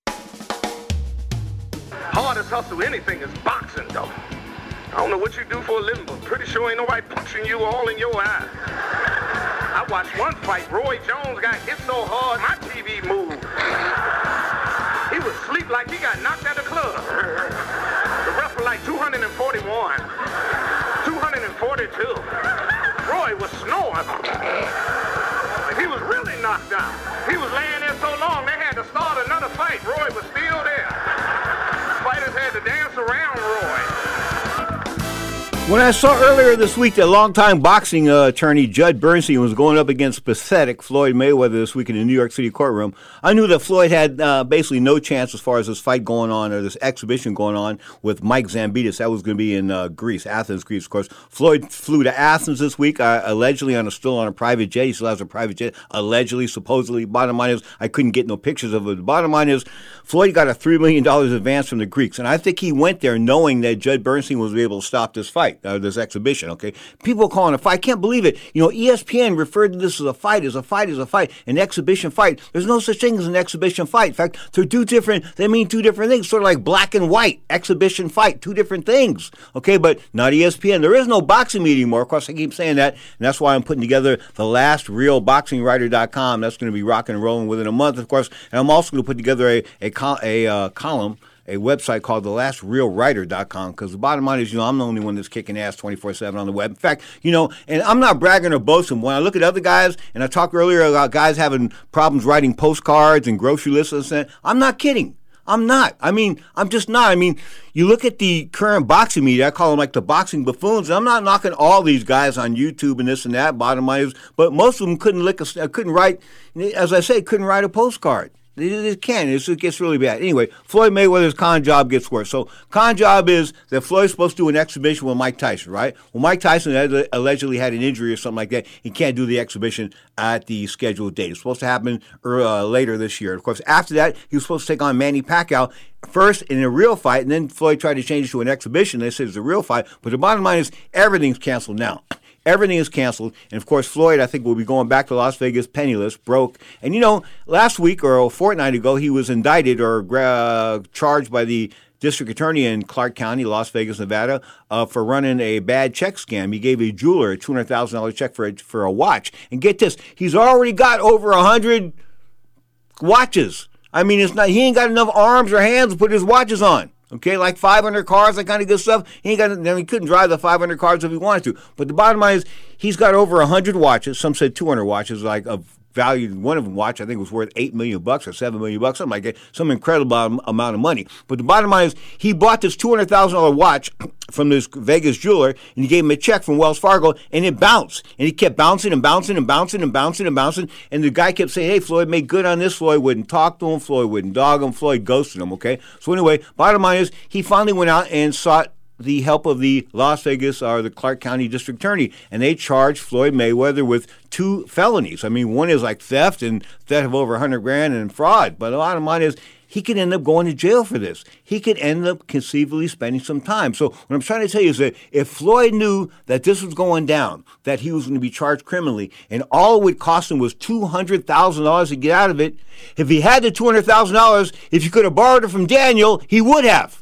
Hardest hustle anything is boxing, though. I don't know what you do for a living, but pretty sure ain't nobody punching you all in your eye. I watched one fight. Roy Jones got hit so hard, my T V moved. He was asleep like he got knocked out of the club. The ref was like two forty-one, two forty-two. Roy was snoring. He was really knocked out. He was laying there so long, they had to start another fight. Roy was still there. Fighters had to dance around Roy. When I saw earlier this week that longtime boxing uh, attorney Judd Bernstein was going up against pathetic Floyd Mayweather this week in the New York City courtroom, I knew that Floyd had uh, basically no chance as far as this fight going on or this exhibition going on with Mike Zambitis. That was going to be in uh, Greece, Athens, Greece, of course. Floyd flew to Athens this week, uh, allegedly on a still on a private jet. He still has a private jet, allegedly, supposedly. Bottom line is, I couldn't get no pictures of it. The bottom line is, Floyd got a three million dollars advance from the Greeks, and I think he went there knowing that Judd Bernstein was able to stop this fight. Uh, this exhibition, okay? People are calling it a fight. I can't believe it. You know, E S P N referred to this as a fight, as a fight, as a fight, an exhibition fight. There's no such thing as an exhibition fight. In fact, they're two different, they mean two different things, sort of like black and white, exhibition fight, two different things, okay? But not E S P N. There is no boxing media anymore. Of course, I keep saying that, and that's why I'm putting together the last real boxing writer dot com. That's going to be rocking and rolling within a month, of course, and I'm also going to put together a, a, a uh, column, a website called the last real writer dot com, because the bottom line is, you know, I'm the only one that's kicking ass twenty-four seven on the web. In fact, you know, and I'm not bragging or boasting. When I look at other guys, and I talked earlier about guys having problems writing postcards and grocery lists, and I'm not kidding. I'm not. I mean, I'm just not. I mean, you look at the current boxing media, I call them like the boxing buffoons, and I'm not knocking all these guys on YouTube and this and that, bottom line is, but most of them couldn't lick a, couldn't write, as I say, couldn't write a postcard. It can. It gets really bad. Anyway, Floyd Mayweather's con job gets worse. So con job is that Floyd's supposed to do an exhibition with Mike Tyson, right? Well, Mike Tyson allegedly had an injury or something like that. He can't do the exhibition at the scheduled date. It's supposed to happen uh, later this year. Of course, after that, he was supposed to take on Manny Pacquiao first in a real fight, and then Floyd tried to change it to an exhibition. They said it's a real fight. But the bottom line is everything's canceled now. Everything is canceled. And, of course, Floyd, I think, will be going back to Las Vegas penniless, broke. And, you know, last week or a fortnight ago, he was indicted or uh, charged by the district attorney in Clark County, Las Vegas, Nevada, uh, for running a bad check scam. He gave a jeweler a two hundred thousand dollars check for a, for a watch. And get this, he's already got over one hundred watches. I mean, it's not. He ain't got enough arms or hands to put his watches on. Okay, like five hundred cars, that kind of good stuff. He ain't got. I mean, he couldn't drive the five hundred cars if he wanted to. But the bottom line is, he's got over one hundred watches. Some said two hundred watches, like of value. One of them watch, I think, was worth eight million bucks or seven million bucks, something like that. Some incredible amount of money. But the bottom line is, he bought this two hundred thousand dollar watch from this Vegas jeweler, and he gave him a check from Wells Fargo, and it bounced. And he kept bouncing and bouncing and bouncing and bouncing and bouncing. And the guy kept saying, hey, Floyd, make good on this. Floyd wouldn't talk to him. Floyd wouldn't dog him. Floyd ghosted him, okay? So anyway, bottom line is, he finally went out and sought the help of the Las Vegas or the Clark County District Attorney, and they charged Floyd Mayweather with two felonies. I mean, one is like theft and theft of over one hundred grand and fraud. But the bottom line is, he could end up going to jail for this. He could end up conceivably spending some time. So what I'm trying to tell you is that if Floyd knew that this was going down, that he was going to be charged criminally, and all it would cost him was two hundred thousand dollars to get out of it, if he had the two hundred thousand dollars, if he could have borrowed it from Daniel, he would have.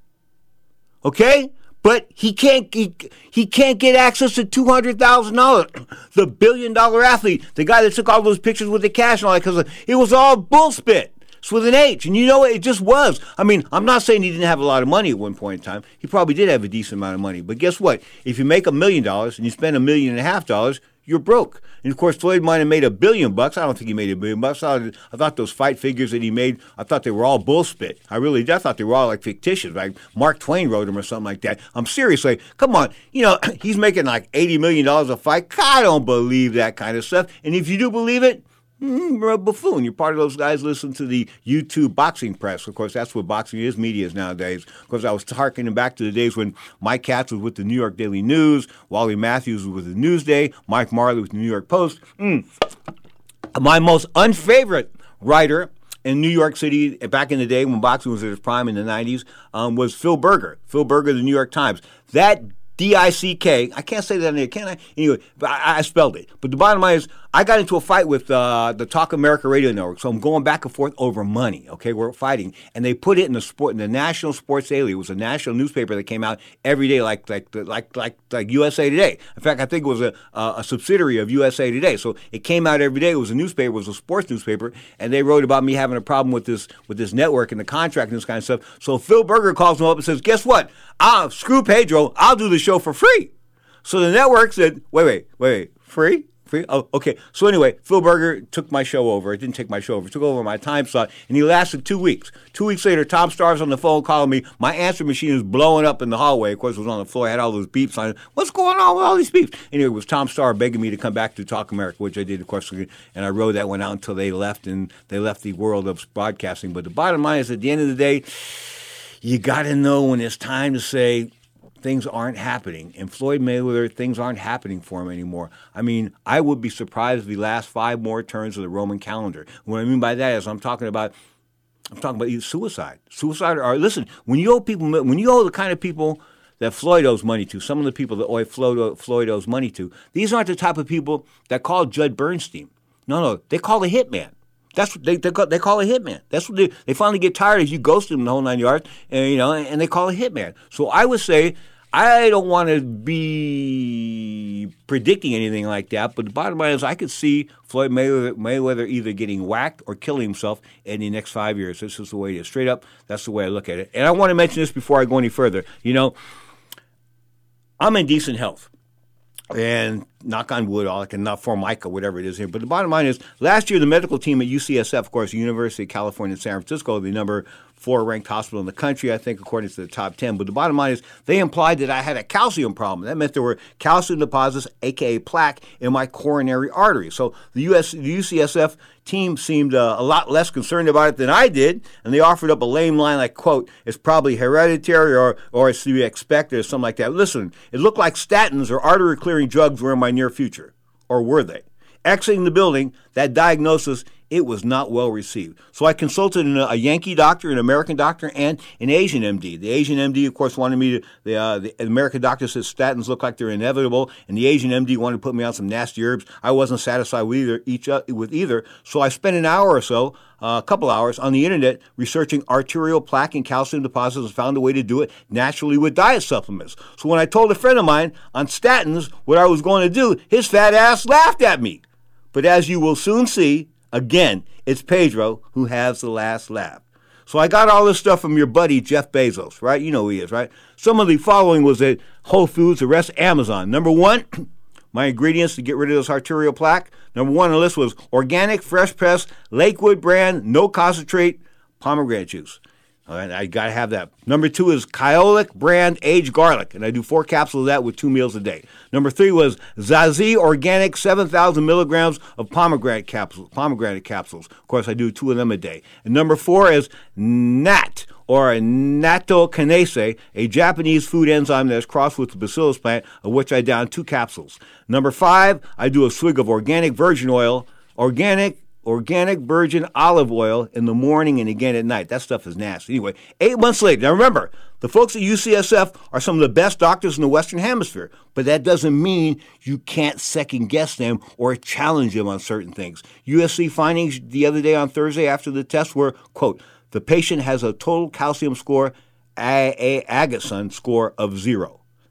Okay? But he can't he, he can't get access to two hundred thousand dollars. The billion-dollar athlete, the guy that took all those pictures with the cash and all that, because it was all bullspit. It's with an H. And you know what? It just was. I mean, I'm not saying he didn't have a lot of money at one point in time. He probably did have a decent amount of money. But guess what? If you make a million dollars and you spend a million and a half dollars, you're broke. And of course, Floyd might have made a billion bucks. I don't think he made a billion bucks. I, I thought those fight figures that he made, I thought they were all bullspit. I really did. I thought they were all like fictitious. Like Mark Twain wrote them or something like that. I'm serious. Like, come on. You know, he's making like eighty million dollars a fight. I don't believe that kind of stuff. And if you do believe it, Mm, you're a buffoon. You're part of those guys listen to the YouTube boxing press. Of course, that's what boxing is, media is nowadays. Of course, I was harkening back to the days when Mike Katz was with the New York Daily News, Wally Matthews was with the Newsday, Mike Marley with the New York Post. Mm. My most unfavorite writer in New York City back in the day when boxing was at its prime in the nineties um, was Phil Berger. Phil Berger of the New York Times. That D I C K, I can't say that in there, can I? Anyway, but I, I spelled it. But the bottom line is, I got into a fight with uh, the Talk America Radio Network, so I'm going back and forth over money, okay? We're fighting. And they put it in the sport, in the National Sports Daily. It was a national newspaper that came out every day like like like like like U S A Today. In fact, I think it was a, a subsidiary of U S A Today. So it came out every day. It was a newspaper. It was a sports newspaper. And they wrote about me having a problem with this with this network and the contract and this kind of stuff. So Phil Berger calls me up and says, guess what? I'll, screw Pedro. I'll do the show for free. So the network said, wait, wait, wait, wait, free? Free? Oh, okay. So anyway, Phil Berger took my show over. It didn't take my show over. It took over my time slot, and he lasted two weeks. Two weeks later, Tom Starr's on the phone calling me. My answer machine is blowing up in the hallway. Of course, it was on the floor. I had all those beeps on it. What's going on with all these beeps? Anyway, it was Tom Starr begging me to come back to Talk America, which I did, of course, and I rode that one out until they left, and they left the world of broadcasting. But the bottom line is, at the end of the day, you got to know when it's time to say, things aren't happening. And Floyd Mayweather, things aren't happening for him anymore. I mean, I would be surprised if he lasts five more turns of the Roman calendar. What I mean by that is I'm talking about I'm talking about suicide. Suicide or listen, when you owe people when you owe the kind of people that Floyd owes money to, some of the people that owe Floyd, Floyd owes money to, these aren't the type of people that call Judd Bernstein. No, no, they call a hitman. That's what they they call, they call a hitman. That's what they they finally get tired of you ghosting them the whole nine yards, and you know, and they call a hitman. So I would say I don't want to be predicting anything like that, but the bottom line is I could see Floyd Mayweather, Mayweather either getting whacked or killing himself in the next five years. This is the way it is. Straight up, that's the way I look at it. And I want to mention this before I go any further. You know, I'm in decent health. And knock on wood, all I can, not Formica, whatever it is here. But the bottom line is, last year the medical team at U C S F, of course, University of California in San Francisco, the number four ranked hospital in the country, I think, according to the top ten. But the bottom line is, they implied that I had a calcium problem. That meant there were calcium deposits, a k a plaque, in my coronary artery. So the U S, the U C S F team seemed uh, a lot less concerned about it than I did, and they offered up a lame line like, quote, it's probably hereditary or, or it's to be expected or something like that. Listen, it looked like statins or artery-clearing drugs were in my near future. Or were they? Exiting the building, that diagnosis, it was not well received. So I consulted a Yankee doctor, an American doctor, and an Asian M D. The Asian M D, of course, wanted me to, the, uh, the American doctor says statins look like they're inevitable, and the Asian M D wanted to put me on some nasty herbs. I wasn't satisfied with either, each, uh, with either. So I spent an hour or so, uh, a couple hours, on the internet researching arterial plaque and calcium deposits and found a way to do it naturally with diet supplements. So when I told a friend of mine on statins what I was going to do, his fat ass laughed at me. But as you will soon see, again, it's Pedro who has the last laugh. So I got all this stuff from your buddy Jeff Bezos, right? You know who he is, right? Some of the following was at Whole Foods, the rest Amazon. Number one, my ingredients to get rid of this arterial plaque. Number one on the list was organic, fresh pressed, Lakewood brand, no concentrate, pomegranate juice. All right, I got to have that. Number two is Kyolic brand aged garlic, and I do four capsules of that with two meals a day. Number three was Zazie organic seven thousand milligrams of pomegranate capsules. Pomegranate capsules. Of course, I do two of them a day. And number four is N A T, or nattokinase, a Japanese food enzyme that is crossed with the bacillus plant, of which I down two capsules. Number five, I do a swig of organic virgin oil, organic Organic virgin olive oil in the morning and again at night. That stuff is nasty. Anyway, eight months later. Now remember, the folks at U C S F are some of the best doctors in the Western Hemisphere, but that doesn't mean you can't second guess them or challenge them on certain things. U S C findings the other day on Thursday after the test were, quote, the patient has a total calcium score, a, a Agason score of zero.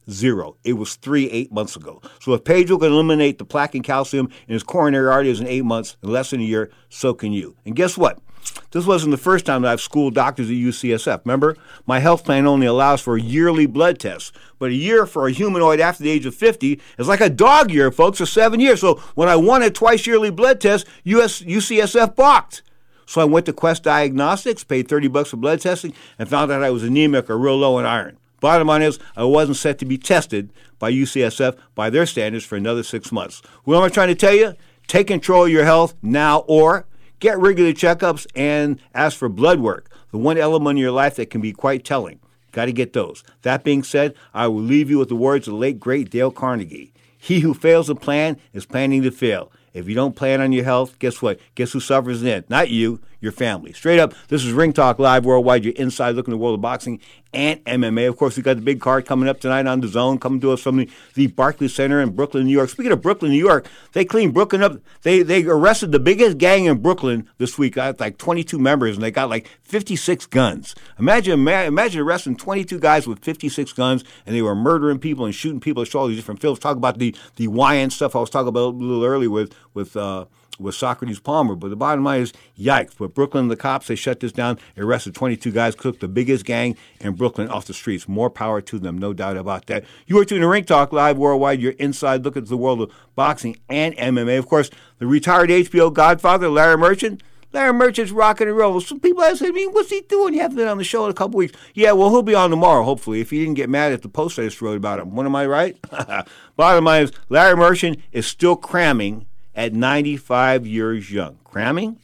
Zero. It was three eight months ago. So if Pedro can eliminate the plaque and calcium in his coronary arteries in eight months, in less than a year, so can you. And guess what? This wasn't the first time that I've schooled doctors at U C S F. Remember, my health plan only allows for yearly blood tests. But a year for a humanoid after the age of fifty is like a dog year, folks, or seven years. So when I wanted twice yearly blood tests, U S, U C S F balked. So I went to Quest Diagnostics, paid thirty bucks for blood testing, and found out I was anemic or real low in iron. Bottom line is, I wasn't set to be tested by U C S F by their standards for another six months. What am I trying to tell you? Take control of your health now, or get regular checkups and ask for blood work, the one element in your life that can be quite telling. Got to get those. That being said, I will leave you with the words of the late, great Dale Carnegie. He who fails to plan is planning to fail. If you don't plan on your health, guess what? Guess who suffers then? Not you, your family. Straight up, this is Ring Talk Live Worldwide, your inside look in the world of boxing and M M A. Of course, we got the big card coming up tonight on DAZN, coming to us from the, the Barclays Center in Brooklyn, New York. Speaking of Brooklyn, New York, they cleaned Brooklyn up. They they arrested the biggest gang in Brooklyn this week. I had like twenty-two members, and they got like fifty-six guns. Imagine imagine arresting twenty-two guys with fifty-six guns, and they were murdering people and shooting people. I saw all these different films. Talk about the the Y N stuff I was talking about a little earlier with with. Uh, with Socrates Palmer. But the bottom line is, yikes. But Brooklyn, the cops, they shut this down, arrested twenty-two guys, took the biggest gang in Brooklyn off the streets. More power to them, no doubt about that. You are tuning to Ring Talk Live Worldwide, your inside look at the world of boxing and M M A. Of course, the retired H B O Godfather, Larry Merchant. Larry Merchant's rocking and rolling. Some people ask me, what's he doing? He hasn't been on the show in a couple weeks. Yeah, well, he'll be on tomorrow, hopefully, if he didn't get mad at the post I just wrote about him. What am I right? Bottom line is, Larry Merchant is still cramming at ninety-five years young. Cramming?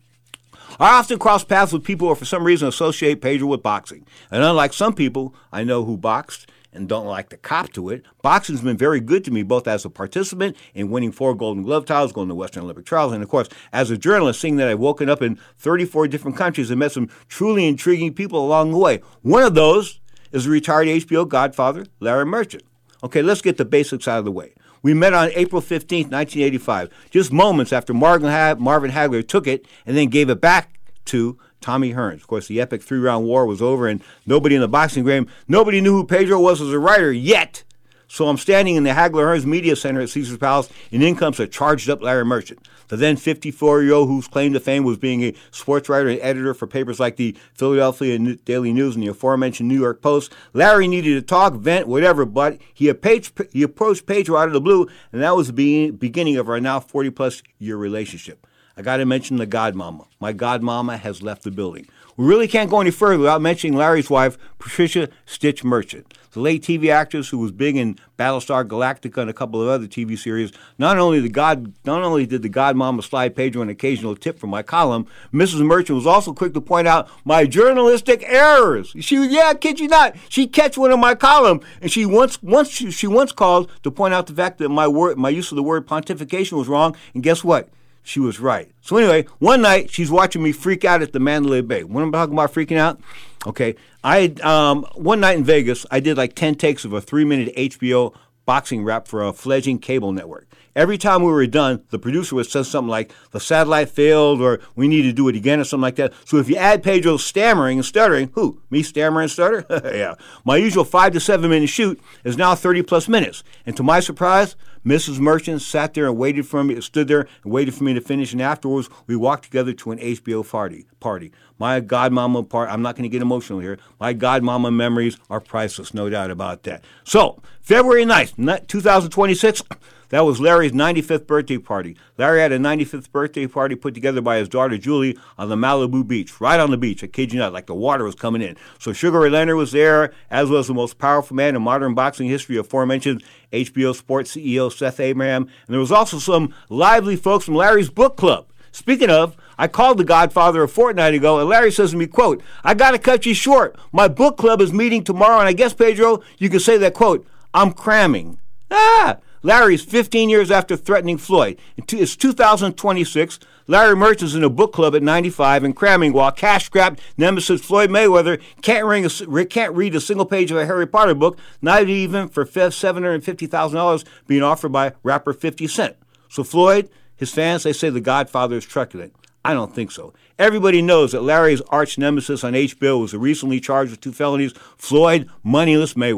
I often cross paths with people who for some reason associate Pedro with boxing. And unlike some people I know who boxed and don't like to cop to it, boxing's been very good to me both as a participant in winning four Golden Glove titles, going to Western Olympic trials, and of course, as a journalist, seeing that I've woken up in thirty-four different countries and met some truly intriguing people along the way. One of those is the retired H B O Godfather, Larry Merchant. Okay, let's get the basics out of the way. We met on April fifteenth, nineteen eighty-five, just moments after Marvin Hagler took it and then gave it back to Tommy Hearns. Of course, the epic three-round war was over, and nobody in the boxing game, nobody knew who Pedro was as a writer yet. So I'm standing in the Hagler-Hearns Media Center at Caesar's Palace, and in comes a charged-up Larry Merchant, the then fifty-four-year-old whose claim to fame was being a sports writer and editor for papers like the Philadelphia Daily News and the aforementioned New York Post. Larry needed to talk, vent, whatever, but he approached, he approached Pedro out of the blue, and that was the beginning of our now forty-plus year relationship. I got to mention the godmama. My godmama has left the building. We really can't go any further without mentioning Larry's wife, Patricia Stitch Merchant, the late T V actress who was big in Battlestar Galactica and a couple of other T V series. Not only the god, not only did the godmama slide Pedro an occasional tip from my column, Missus Merchant was also quick to point out my journalistic errors. She, yeah, I kid you not, she'd catch one in my column, and she once, once she, she once called to point out the fact that my word, my use of the word pontification was wrong. And guess what? She was right. So anyway, one night she's watching me freak out at the Mandalay Bay. When I'm talking about freaking out, okay, I um, one night in Vegas, I did like ten takes of a three-minute H B O boxing rap for a fledgling cable network. Every time we were done, the producer would say something like, the satellite failed, or we need to do it again, or something like that. So if you add Pedro's stammering and stuttering, who, me stammer and stutter? Yeah. My usual five to seven minute shoot is now thirty plus minutes. And to my surprise, Missus Merchant sat there and waited for me, stood there and waited for me to finish. And afterwards, we walked together to an H B O party. Party. My godmama part, I'm not going to get emotional here. My godmama memories are priceless, no doubt about that. So, February ninth, twenty twenty-six, that was Larry's ninety-fifth birthday party. Larry had a ninety-fifth birthday party put together by his daughter Julie on the Malibu beach, right on the beach. I kid you not, like the water was coming in. So Sugar Ray Leonard was there, as was the most powerful man in modern boxing history, aforementioned H B O Sports C E O Seth Abraham. And there was also some lively folks from Larry's book club. Speaking of, I called the Godfather a fortnight ago, and Larry says to me, quote, I got to cut you short. My book club is meeting tomorrow, and I guess, Pedro, you could say that, quote, I'm cramming. Ah! Larry's fifteen years after threatening Floyd. It's two thousand twenty-six. Larry Merchant is in a book club at ninety-five and cramming while cash-strapped nemesis Floyd Mayweather can't, ring a, can't read a single page of a Harry Potter book, not even for seven hundred fifty thousand dollars being offered by rapper fifty cent. So Floyd, his fans, they say the Godfather is truculent. I don't think so. Everybody knows that Larry's arch nemesis on H B O was recently charged with two felonies, Floyd Moneyless Mayweather.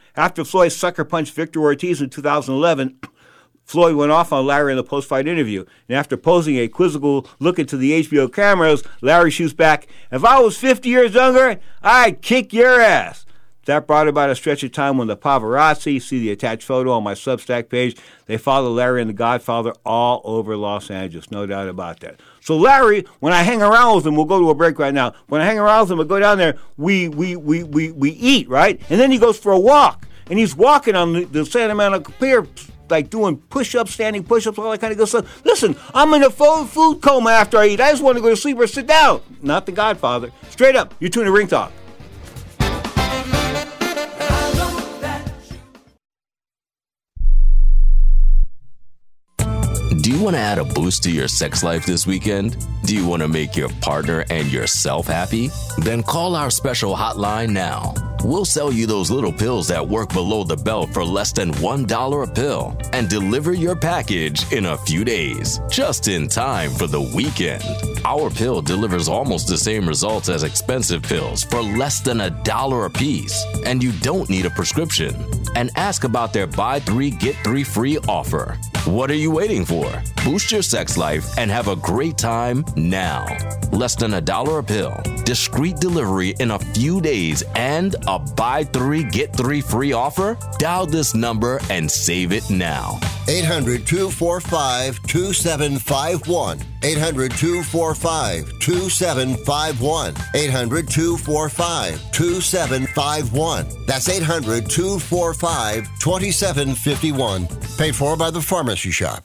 After Floyd sucker punched Victor Ortiz in two thousand eleven, Floyd went off on Larry in the post-fight interview. And after posing a quizzical look into the H B O cameras, Larry shoots back, "If I was fifty years younger, I'd kick your ass." That brought about a stretch of time when the paparazzi, see the attached photo on my Substack page, they follow Larry and the Godfather all over Los Angeles, no doubt about that. So Larry, when I hang around with him, we'll go to a break right now. When I hang around with him, I go down there, we we we we, we eat, right? And then he goes for a walk. And he's walking on the, the Santa Monica Pier, like doing push-ups, standing push-ups, all that kind of good stuff. Listen, I'm in a full food coma after I eat. I just want to go to sleep or sit down. Not the Godfather. Straight up, you're tuning to Ring Talk. Do you want to add a boost to your sex life this weekend? Do you want to make your partner and yourself happy? Then call our special hotline now. We'll sell you those little pills that work below the belt for less than one dollar a pill and deliver your package in a few days, just in time for the weekend. Our pill delivers almost the same results as expensive pills for less than a dollar a piece, and you don't need a prescription. And ask about their buy three, get three free offer. What are you waiting for? Boost your sex life and have a great time now. Less than a dollar a pill, discreet delivery in a few days, and a buy three, get three free offer? Dial this number and save it now. eight hundred, two four five, two seven five one. eight hundred, two four five, two seven five one. eight hundred, two four five, two seven five one. That's eight hundred, two four five, two seven five one. Paid for by the Pharmacy Shop.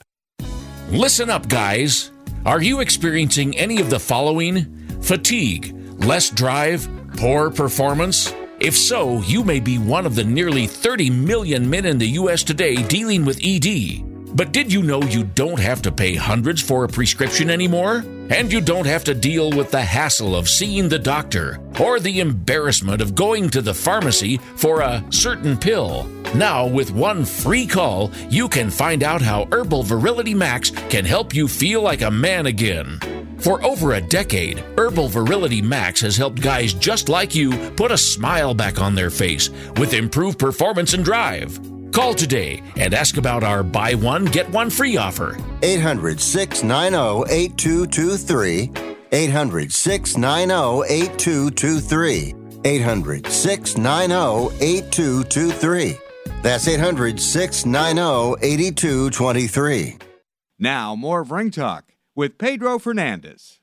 Listen up, guys. Are you experiencing any of the following? Fatigue, less drive, poor performance? If so, you may be one of the nearly thirty million men in the U S today dealing with E D. But did you know you don't have to pay hundreds for a prescription anymore? And you don't have to deal with the hassle of seeing the doctor or the embarrassment of going to the pharmacy for a certain pill. Now, with one free call, you can find out how Herbal Virility Max can help you feel like a man again. For over a decade, Herbal Virility Max has helped guys just like you put a smile back on their face with improved performance and drive. Call today and ask about our buy one, get one free offer. eight hundred, six nine zero, eight two two three. eight hundred, six nine zero, eight two two three. eight hundred, six nine zero, eight two two three. That's eight hundred, six nine zero, eight two two three. Now, more of Ring Talk with Pedro Fernandez.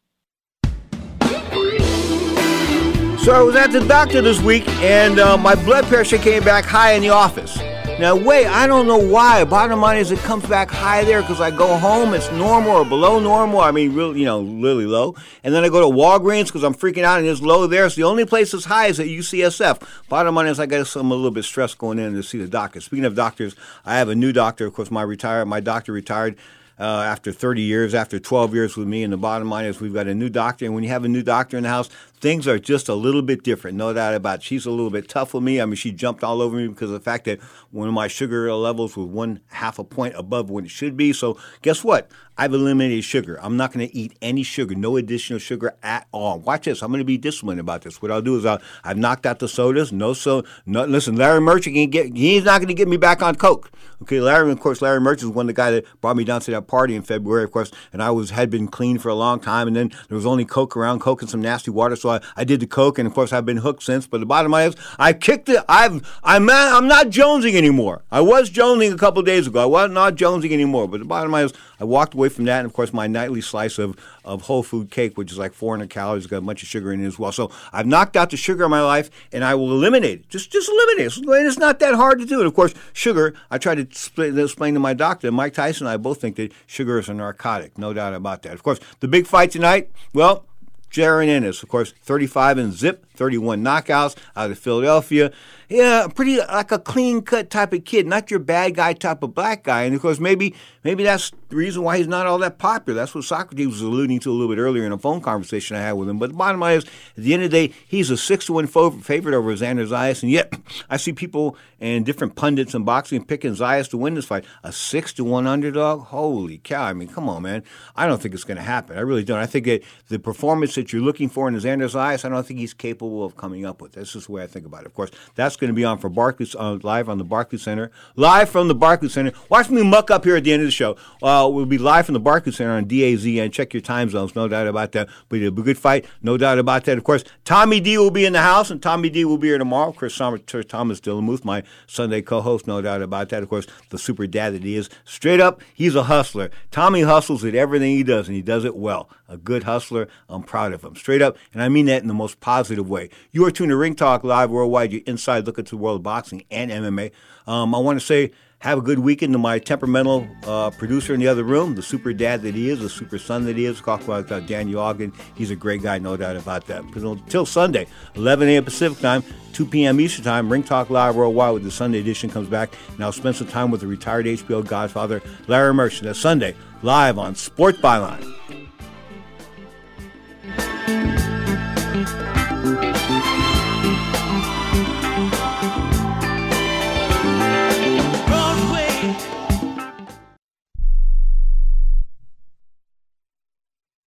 So I was at the doctor this week, and uh, my blood pressure came back high in the office. Now, wait, I don't know why. Bottom line is it comes back high there because I go home, it's normal or below normal. I mean, really, you know, really low. And then I go to Walgreens because I'm freaking out and it's low there. So the only place that's high is at U C S F. Bottom line is I got some a little bit stressed going in to see the doctor. Speaking of doctors, I have a new doctor. Of course, my retire, my doctor retired uh, after thirty years, after twelve years with me. And the bottom line is we've got a new doctor. And when you have a new doctor in the house, things are just a little bit different, no doubt about it. She's a little bit tough with me. I mean, she jumped all over me because of the fact that one of my sugar levels was one half a point above what it should be. So guess what? I've eliminated sugar. I'm not going to eat any sugar, no additional sugar at all. Watch this. I'm going to be disciplined about this. What I'll do is I'll, I've knocked out the sodas. No so. No, listen, Larry Merchant, can't get, he's not going to get me back on Coke. Okay, Larry, of course, Larry Merchant was one of the guys that brought me down to that party in February, of course, and I was had been clean for a long time, and then there was only Coke around, Coke and some nasty water, so I, I did the Coke, and of course I've been hooked since. But the bottom line is, I kicked it. I've I'm not, I'm not jonesing anymore. I was jonesing a couple of days ago. I was not jonesing anymore. But the bottom line is, I walked away from that, and of course my nightly slice of of whole food cake, which is like four hundred calories, got a bunch of sugar in it as well. So I've knocked out the sugar in my life, and I will eliminate it. Just just eliminate it. It's not that hard to do. And of course, sugar. I tried to explain, explain to my doctor, Mike Tyson, and I both think that sugar is a narcotic. No doubt about that. Of course, the big fight tonight. Well, Jaron Ennis, of course, thirty-five and zip, thirty-one knockouts out of Philadelphia. Yeah, pretty like a clean-cut type of kid, not your bad guy type of black guy. And, of course, maybe maybe that's the reason why he's not all that popular. That's what Socrates was alluding to a little bit earlier in a phone conversation I had with him. But the bottom line is, at the end of the day, he's a six to one favorite over Xander Zayas. And yet, I see people and different pundits in boxing picking Zayas to win this fight. A six to one underdog? Holy cow. I mean, come on, man. I don't think it's going to happen. I really don't. I think that the performance that you're looking for in Xander Zayas, I don't think he's capable capable of coming up with. That's just the way I think about it. Of course, that's going to be on for Barclays, uh, live on the Barclays Center. Live from the Barclays Center. Watch me muck up here at the end of the show. Uh, we'll be live from the Barclays Center on D A Z N. Check your time zones, no doubt about that. But it'll be a good fight, no doubt about that. Of course, Tommy D will be in the house, and Tommy D will be here tomorrow. Chris Thomas Dillamuth, my Sunday co-host, no doubt about that. Of course, the super dad that he is. Straight up, he's a hustler. Tommy hustles at everything he does, and he does it well. A good hustler. I'm proud of him. Straight up, and I mean that in the most positive way. You are tuned to Ring Talk Live Worldwide, your inside look into the world of boxing and M M A. Um, I want to say have a good weekend to my temperamental uh, producer in the other room, the super dad that he is, the super son that he is. Talk about uh, Daniel Ogden. He's a great guy, no doubt about that. Until Sunday, eleven a.m. Pacific time, two p.m. Eastern time, Ring Talk Live Worldwide with the Sunday edition comes back, and I'll spend some time with the retired H B O Godfather, Larry Merchant. That's Sunday, live on Sport Byline.